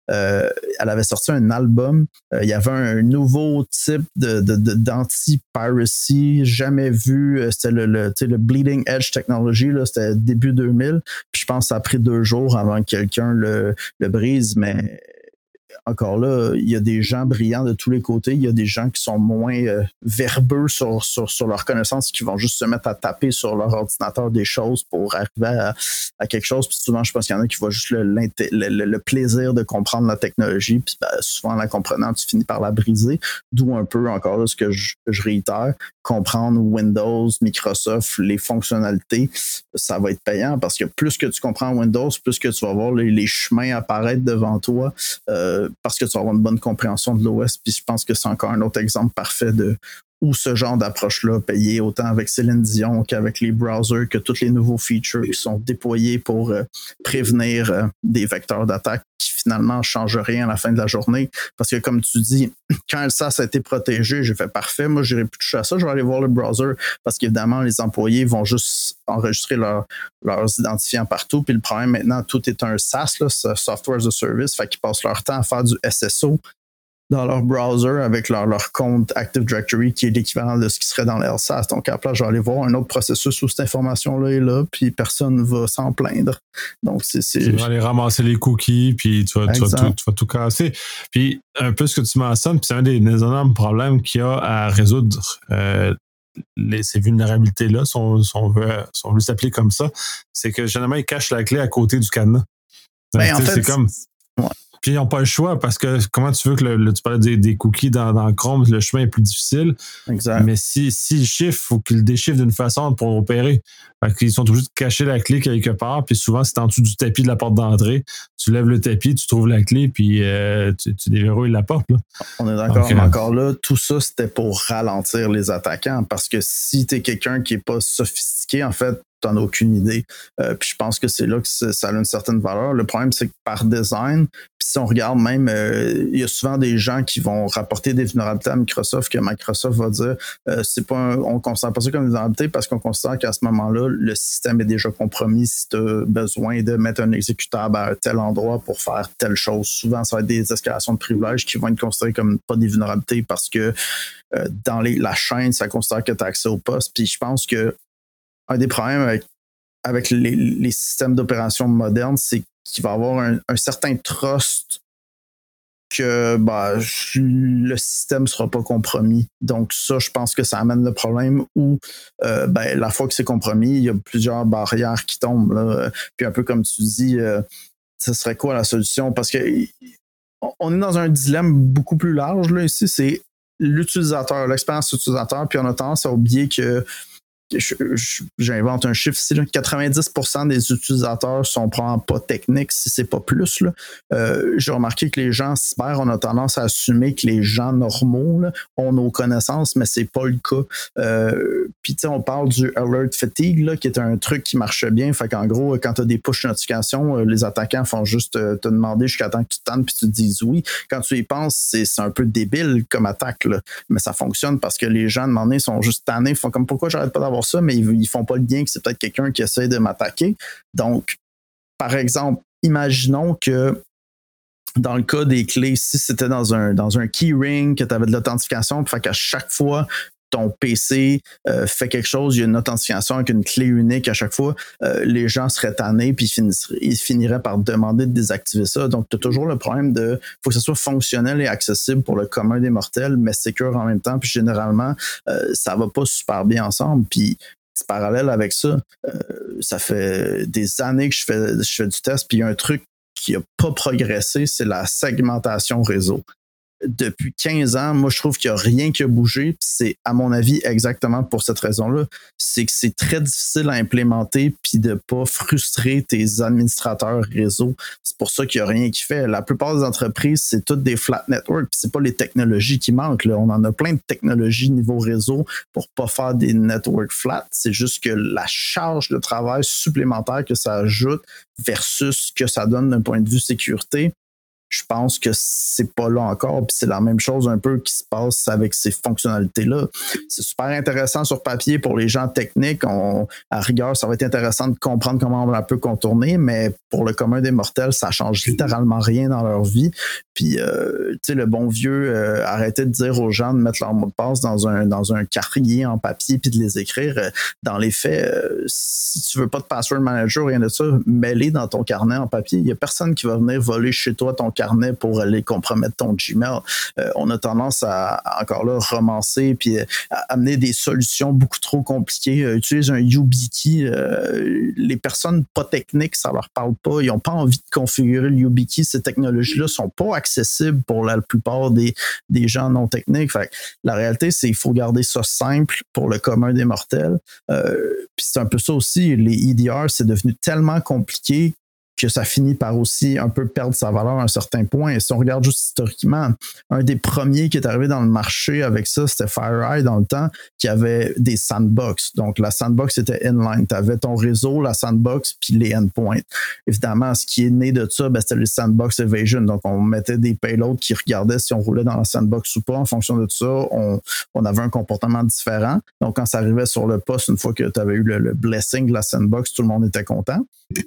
euh, elle avait sorti un album. Euh, il y avait un, un nouveau type de, de, de, d'anti-piracy jamais vu. C'était le, le, le Bleeding Edge Technology. Là, c'était début deux mille. Puis je pense que ça a pris deux jours avant que quelqu'un le, le brise, mais encore là, il y a des gens brillants de tous les côtés. Il y a des gens qui sont moins euh, verbeux sur, sur, sur leurs connaissances, qui vont juste se mettre à taper sur leur ordinateur des choses pour arriver à, à quelque chose. Puis souvent, je pense qu'il y en a qui voient juste le, le, le plaisir de comprendre la technologie. Puis ben, souvent, en la comprenant, tu finis par la briser. D'où un peu, encore là, ce que je, je réitère, comprendre Windows, Microsoft, les fonctionnalités, ça va être payant parce que plus que tu comprends Windows, plus que tu vas voir les, les chemins apparaître devant toi. Euh, parce que tu vas avoir une bonne compréhension de l'O S. Puis je pense que c'est encore un autre exemple parfait de où ce genre d'approche-là payé autant avec Céline Dion qu'avec les browsers, que tous les nouveaux features qui sont déployés pour euh, prévenir euh, des vecteurs d'attaque qui finalement ne changent rien à la fin de la journée. Parce que comme tu dis, quand le S A S a été protégé, j'ai fait parfait, moi je n'irai plus toucher à ça, je vais aller voir le browser parce qu'évidemment, les employés vont juste enregistrer leur, leurs identifiants partout. Puis le problème maintenant, tout est un SaaS, là, Software as a Service, fait qu'ils passent leur temps à faire du S S O dans leur browser avec leur, leur compte Active Directory qui est l'équivalent de ce qui serait dans l'L S A S. Donc, après, je vais aller voir un autre processus où cette information-là est là, puis personne ne va s'en plaindre. Donc, c'est... c'est... Tu vas aller ramasser les cookies, puis tu vas, tu vas, tout, tu vas tout casser. Puis, un peu ce que tu mentionnes, puis c'est un des, des énormes problèmes qu'il y a à résoudre. Euh, les, ces vulnérabilités-là, si on, si on veut, si on veut s'appeler comme ça, c'est que généralement, ils cachent la clé à côté du cadenas. Donc, ben, en fait, c'est comme... Ouais. Puis ils n'ont pas le choix parce que comment tu veux que le, le, tu parlais des, des cookies dans, dans Chrome, le chemin est plus difficile. Exact. Mais si, si chiffrent, il faut qu'ils le déchiffrent d'une façon pour opérer. Fait qu'ils sont obligés de cacher la clé quelque part. Puis souvent, c'est en dessous du tapis de la porte d'entrée. Tu lèves le tapis, tu trouves la clé, puis euh, tu, tu déverrouilles la porte. Là. On est d'accord. Donc, mais encore là, tout ça, c'était pour ralentir les attaquants. Parce que si tu es quelqu'un qui n'est pas sophistiqué, en fait, tu n'en as aucune idée. Euh, puis je pense que c'est là que ça a une certaine valeur. Le problème, c'est que par design, puis si on regarde même, euh, il y a souvent des gens qui vont rapporter des vulnérabilités à Microsoft, que Microsoft va dire, euh, c'est pas un, on ne considère pas ça comme une vulnérabilité parce qu'on considère qu'à ce moment-là, le système est déjà compromis si tu as besoin de mettre un exécutable à tel endroit pour faire telle chose. Souvent, ça va être des escalations de privilèges qui vont être considérées comme pas des vulnérabilités parce que euh, dans les, la chaîne, ça considère que tu as accès au poste. Puis je pense que un des problèmes avec, avec les, les systèmes d'opération modernes, c'est qu'il va y avoir un, un certain trust que bah, le système ne sera pas compromis. Donc ça, je pense que ça amène le problème où euh, ben, la fois que c'est compromis, il y a plusieurs barrières qui tombent. Là. Puis un peu comme tu dis, euh, ce serait quoi la solution? Parce que on est dans un dilemme beaucoup plus large là, ici, c'est l'utilisateur, l'expérience utilisateur, puis on a tendance à oublier que Je, je, j'invente un chiffre ici, là, quatre-vingt-dix pour cent des utilisateurs sont probablement pas techniques, si c'est pas plus. Là. Euh, j'ai remarqué que les gens cyber, on a tendance à assumer que les gens normaux là, ont nos connaissances, mais c'est pas le cas. Euh, Puis tu sais, on parle du alert fatigue, là, qui est un truc qui marche bien. Fait qu'en gros, quand tu as des push notifications, les attaquants font juste te demander jusqu'à temps que tu tannes puis tu te dises oui. Quand tu y penses, c'est, c'est un peu débile comme attaque, là. Mais ça fonctionne parce que les gens, de moment donné, sont juste tannés, font comme pourquoi j'arrête pas d'avoir ça, mais ils, ils font pas le lien que c'est peut-être quelqu'un qui essaie de m'attaquer. Donc, par exemple, imaginons que dans le cas des clés, si c'était dans un, dans un key ring, que tu avais de l'authentification, fait qu'à chaque fois, ton P C euh, fait quelque chose, il y a une authentification avec une clé unique à chaque fois, euh, les gens seraient tannés puis ils, ils finiraient par demander de désactiver ça. Donc, tu as toujours le problème de faut que ça soit fonctionnel et accessible pour le commun des mortels, mais sécure en même temps. Puis généralement, euh, ça va pas super bien ensemble. Puis, petit parallèle avec ça, euh, ça fait des années que je fais, je fais du test, puis il y a un truc qui n'a pas progressé, c'est la segmentation réseau. Depuis quinze ans, moi, je trouve qu'il n'y a rien qui a bougé. Puis c'est, à mon avis, exactement pour cette raison-là. C'est que c'est très difficile à implémenter puis de ne pas frustrer tes administrateurs réseau. C'est pour ça qu'il n'y a rien qui fait. La plupart des entreprises, c'est toutes des flat networks. Puis c'est pas les technologies qui manquent. Là. On en a plein de technologies niveau réseau pour ne pas faire des networks flat. C'est juste que la charge de travail supplémentaire que ça ajoute versus ce que ça donne d'un point de vue sécurité, je pense que c'est pas là encore, puis c'est la même chose un peu qui se passe avec ces fonctionnalités-là. C'est super intéressant sur papier pour les gens techniques. On, à rigueur, ça va être intéressant de comprendre comment on la peut contourner, mais pour le commun des mortels, ça change littéralement rien dans leur vie. Puis, euh, tu sais, le bon vieux, euh, arrêter de dire aux gens de mettre leur mot de passe dans un dans un carrier en papier puis de les écrire. Euh, dans les faits, euh, si tu veux pas de password manager ou rien de ça, mets-les dans ton carnet en papier. Il y a personne qui va venir voler chez toi ton carnet pour aller compromettre ton Gmail. Euh, on a tendance à, à encore là romancer puis à amener des solutions beaucoup trop compliquées. Euh, utilise un YubiKey. Euh, les personnes pas techniques, ça leur parle pas. Ils ont pas envie de configurer le YubiKey. Ces technologies-là sont pas accessibles pour la, la plupart des, des gens non techniques. Fait que la réalité, c'est qu'il faut garder ça simple pour le commun des mortels. Euh, puis c'est un peu ça aussi. Les E D R, c'est devenu tellement compliqué que ça finit par aussi un peu perdre sa valeur à un certain point. Et si on regarde juste historiquement, un des premiers qui est arrivé dans le marché avec ça, c'était FireEye dans le temps, qui avait des sandbox. Donc, la sandbox était inline. Tu avais ton réseau, la sandbox, puis les endpoints. Évidemment, ce qui est né de ça, ben, c'était le sandbox evasion. Donc, on mettait des payloads qui regardaient si on roulait dans la sandbox ou pas. En fonction de ça, on, on avait un comportement différent. Donc, quand ça arrivait sur le poste, une fois que tu avais eu le, le blessing de la sandbox, tout le monde était content.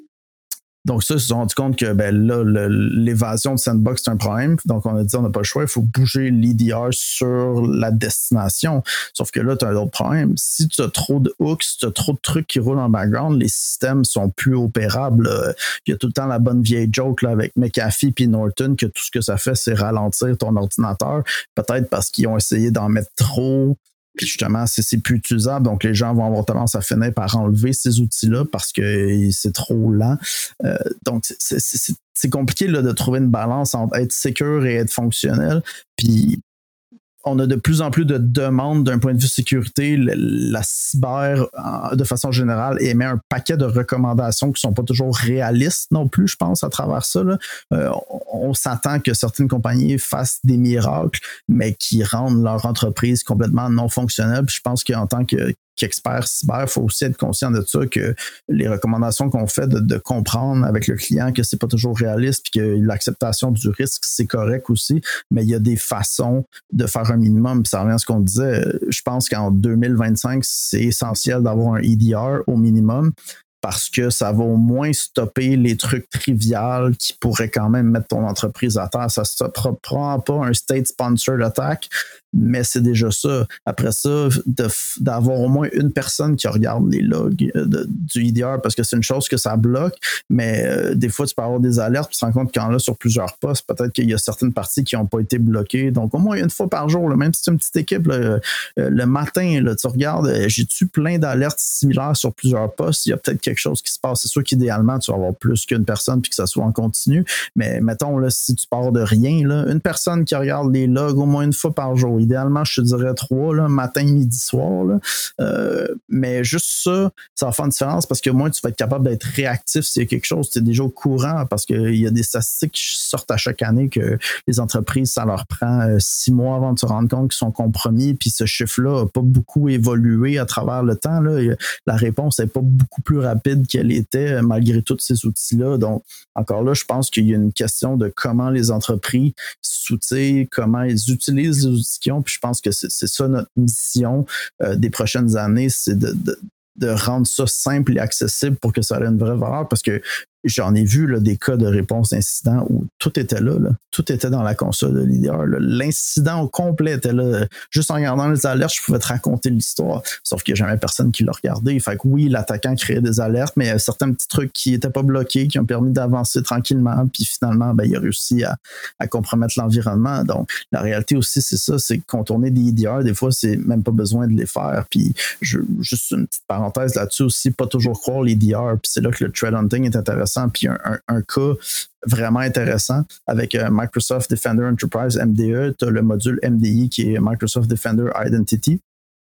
Donc ça, ils se sont rendus compte que ben là, le, l'évasion de sandbox, c'est un problème. Donc on a dit, on n'a pas le choix, il faut bouger l'E D R sur la destination. Sauf que là, tu as un autre problème. Si tu as trop de hooks, si tu as trop de trucs qui roulent en background, les systèmes sont plus opérables. Il y a tout le temps la bonne vieille joke là, avec McAfee puis Norton que tout ce que ça fait, c'est ralentir ton ordinateur. Peut-être parce qu'ils ont essayé d'en mettre trop. Puis justement, c'est, c'est plus utilisable, donc les gens vont avoir tendance à finir par enlever ces outils-là parce que c'est trop lent. Euh, donc, c'est, c'est, c'est, c'est compliqué là, de trouver une balance entre être sécure et être fonctionnel. Puis, on a de plus en plus de demandes d'un point de vue sécurité. La cyber, de façon générale, émet un paquet de recommandations qui ne sont pas toujours réalistes non plus, je pense, à travers ça. Là. Euh, on s'attend que certaines compagnies fassent des miracles, mais qui rendent leur entreprise complètement non fonctionnelle. Puis je pense qu'en tant que qu'expert cyber, il faut aussi être conscient de ça, que les recommandations qu'on fait de, de comprendre avec le client que c'est pas toujours réaliste puis que l'acceptation du risque, c'est correct aussi, mais il y a des façons de faire un minimum. Puis ça revient à ce qu'on disait. Je pense qu'en deux mille vingt-cinq, c'est essentiel d'avoir un E D R au minimum parce que ça va au moins stopper les trucs triviaux qui pourraient quand même mettre ton entreprise à terre. Ça ne stoppera pas un state-sponsored attack, mais c'est déjà ça. Après ça, de, d'avoir au moins une personne qui regarde les logs de, du E D R, parce que c'est une chose que ça bloque, mais euh, des fois, tu peux avoir des alertes, tu te rends compte qu'en là, sur plusieurs postes, peut-être qu'il y a certaines parties qui n'ont pas été bloquées. Donc, au moins une fois par jour, là, même si c'est une petite équipe, là, euh, le matin, là, tu regardes, euh, j'ai-tu plein d'alertes similaires sur plusieurs postes? Il y a peut-être quelque chose qui se passe. C'est sûr qu'idéalement, tu vas avoir plus qu'une personne puis que ça soit en continu, mais mettons, là, si tu pars de rien, là, une personne qui regarde les logs au moins une fois par jour. Idéalement, je te dirais trois, là, matin, midi, soir. Là. Euh, mais juste ça, ça va faire une différence parce que au moins, tu vas être capable d'être réactif s'il y a quelque chose. Tu es déjà au courant parce qu'il y a des statistiques qui sortent à chaque année que les entreprises, ça leur prend euh, six mois avant de se rendre compte qu'ils sont compromis. Puis ce chiffre-là n'a pas beaucoup évolué à travers le temps. Là. La réponse n'est pas beaucoup plus rapide qu'elle était malgré tous ces outils-là. Donc, encore là, je pense qu'il y a une question de comment les entreprises s'outillent, comment ils utilisent les outils qu'ils ont. Puis je pense que c'est, c'est ça notre mission euh, des prochaines années, c'est de, de, de rendre ça simple et accessible pour que ça ait une vraie valeur. Parce que j'en ai vu là, des cas de réponse d'incident où tout était là, là. Tout était dans la console de l'E D R. Là. L'incident au complet était là. Juste en regardant les alertes, je pouvais te raconter l'histoire. Sauf qu'il n'y a jamais personne qui l'a regardé. Fait que oui, l'attaquant créait des alertes, mais il y a certains petits trucs qui n'étaient pas bloqués, qui ont permis d'avancer tranquillement. Puis finalement, ben, il a réussi à, à compromettre l'environnement. Donc, la réalité aussi, c'est ça, c'est contourner des E D R. Des fois, c'est même pas besoin de les faire. Puis, je, juste une petite parenthèse là-dessus aussi, pas toujours croire les E D R. Puis c'est là que le threat hunting est intéressant. Puis un, un, un cas vraiment intéressant avec euh, Microsoft Defender Enterprise M D E, tu as le module M D I qui est Microsoft Defender Identity.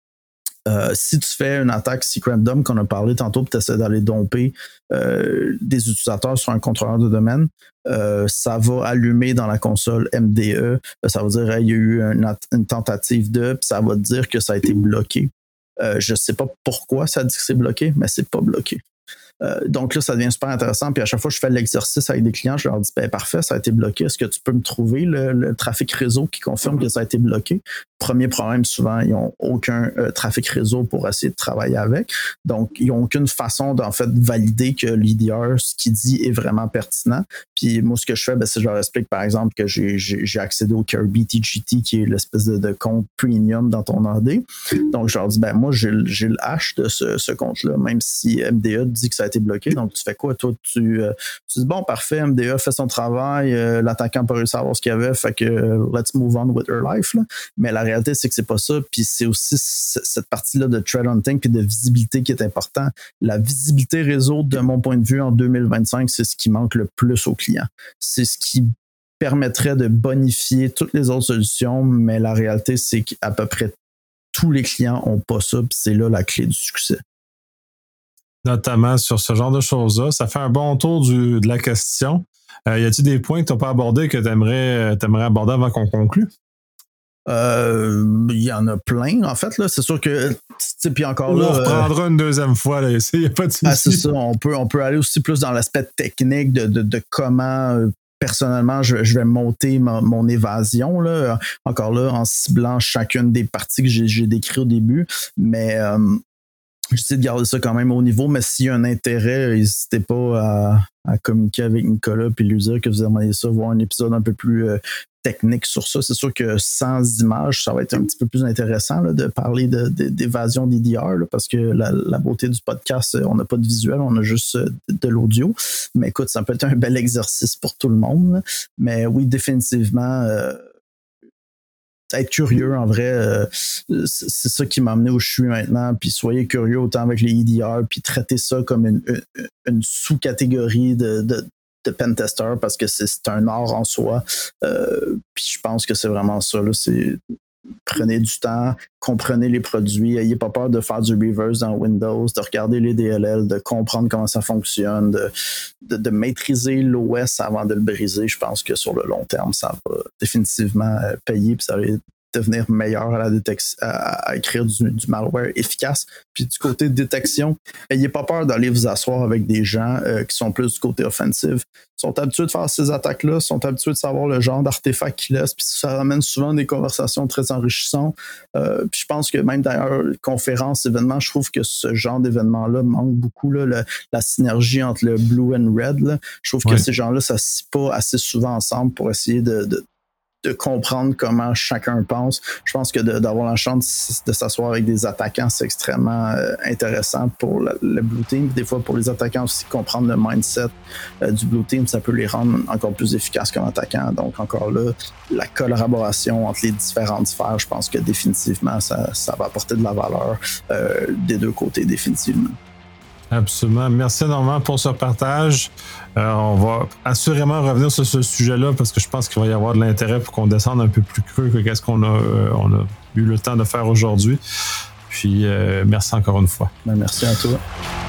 Euh, si tu fais une attaque Secret Dump qu'on a parlé tantôt, puis tu essaies d'aller domper euh, des utilisateurs sur un contrôleur de domaine, euh, ça va allumer dans la console M D E. Ça va dire il hey, y a eu une, une tentative de, puis ça va te dire que ça a été bloqué. Euh, je ne sais pas pourquoi ça dit que c'est bloqué, mais c'est pas bloqué. Euh, donc là, ça devient super intéressant. Puis à chaque fois que je fais l'exercice avec des clients, je leur dis, ben parfait, ça a été bloqué. Est-ce que tu peux me trouver le, le trafic réseau qui confirme que ça a été bloqué? Premier problème, souvent, ils n'ont aucun euh, trafic réseau pour essayer de travailler avec. Donc, ils n'ont aucune façon d'en fait valider que l'E D R, ce qu'il dit, est vraiment pertinent. Puis moi, ce que je fais, ben, c'est que je leur explique, par exemple, que j'ai, j'ai, j'ai accédé au Kirby T G T, qui est l'espèce de, de compte premium dans ton A D. Donc, je leur dis, ben moi, j'ai, j'ai le hash de ce, ce compte-là, même si M D A dit que ça a été bloqué. Donc, tu fais quoi? Toi, tu, euh, tu dis, bon, parfait, M D A fait son travail, euh, l'attaquant n'a pas réussi à savoir ce qu'il y avait, fait que euh, let's move on with her life. Là. Mais la réalité, c'est que c'est pas ça. Puis c'est aussi c- cette partie-là de threat hunting puis de visibilité qui est important. La visibilité réseau, de mon point de vue, en deux mille vingt-cinq, c'est ce qui manque le plus aux clients. C'est ce qui permettrait de bonifier toutes les autres solutions, mais la réalité, c'est qu'à peu près tous les clients n'ont pas ça, puis c'est là la clé du succès. Notamment sur ce genre de choses-là. Ça fait un bon tour du, de la question. Euh, y a-t-il des points que tu n'as pas abordés que tu aimerais aborder avant qu'on conclue? Euh, il y en a plein, en fait, là. C'est sûr que, puis encore on là. On reprendra euh, une deuxième fois, là. Il n'y a pas de souci. Ah, c'est ça. On peut, on peut aller aussi plus dans l'aspect technique de, de, de comment, euh, personnellement, je, je vais monter ma, mon évasion, là. Encore là, en ciblant chacune des parties que j'ai, j'ai décrites au début. Mais, euh, j'essaie de garder ça quand même au niveau, mais s'il y a un intérêt, n'hésitez pas à, à communiquer avec Nicolas puis lui dire que vous aimeriez ça, voir un épisode un peu plus euh, technique sur ça. C'est sûr que sans images, ça va être un petit peu plus intéressant là, de parler de, de, d'évasion d'E D R là, parce que la, la beauté du podcast, on n'a pas de visuel, on a juste de, de l'audio. Mais écoute, ça peut être un bel exercice pour tout le monde. Là. Mais oui, définitivement... Euh, être curieux, en vrai, euh, c'est ça qui m'a amené où je suis maintenant. Puis soyez curieux autant avec les E D R, puis traitez ça comme une, une, une sous-catégorie de, de, de pentester parce que c'est, c'est un art en soi. Euh, puis je pense que c'est vraiment ça. Là, c'est, prenez du temps, comprenez les produits, ayez pas peur de faire du reverse dans Windows, de regarder les D L L, de comprendre comment ça fonctionne, de, de, de maîtriser l'O S avant de le briser. Je pense que sur le long terme, ça va définitivement payer puis ça va devenir meilleur à la détection, à, à écrire du, du malware efficace. Puis du côté de détection, ayez pas peur d'aller vous asseoir avec des gens euh, qui sont plus du côté offensif. Ils sont habitués de faire ces attaques-là, sont habitués de savoir le genre d'artefacts qu'ils laissent, puis ça ramène souvent des conversations très enrichissantes. Euh, puis je pense que même d'ailleurs, conférences, événements, je trouve que ce genre d'événement-là manque beaucoup, là, le, la synergie entre le blue and red. Là. Je trouve ouais. que ces gens-là, ça ne se scie pas assez souvent ensemble pour essayer de, de de comprendre comment chacun pense. Je pense que de, d'avoir la chance de, de s'asseoir avec des attaquants, c'est extrêmement euh, intéressant pour le, le Blue Team. Des fois, pour les attaquants aussi, comprendre le mindset euh, du Blue Team, ça peut les rendre encore plus efficaces comme attaquants. Donc, encore là, la collaboration entre les différentes sphères, je pense que définitivement, ça, ça va apporter de la valeur euh, des deux côtés, définitivement. Absolument. Merci énormément pour ce partage. Euh, on va assurément revenir sur ce sujet-là parce que je pense qu'il va y avoir de l'intérêt pour qu'on descende un peu plus creux que qu'est-ce qu'on a, euh, on a eu le temps de faire aujourd'hui. Puis, euh, merci encore une fois. Ben, merci à toi.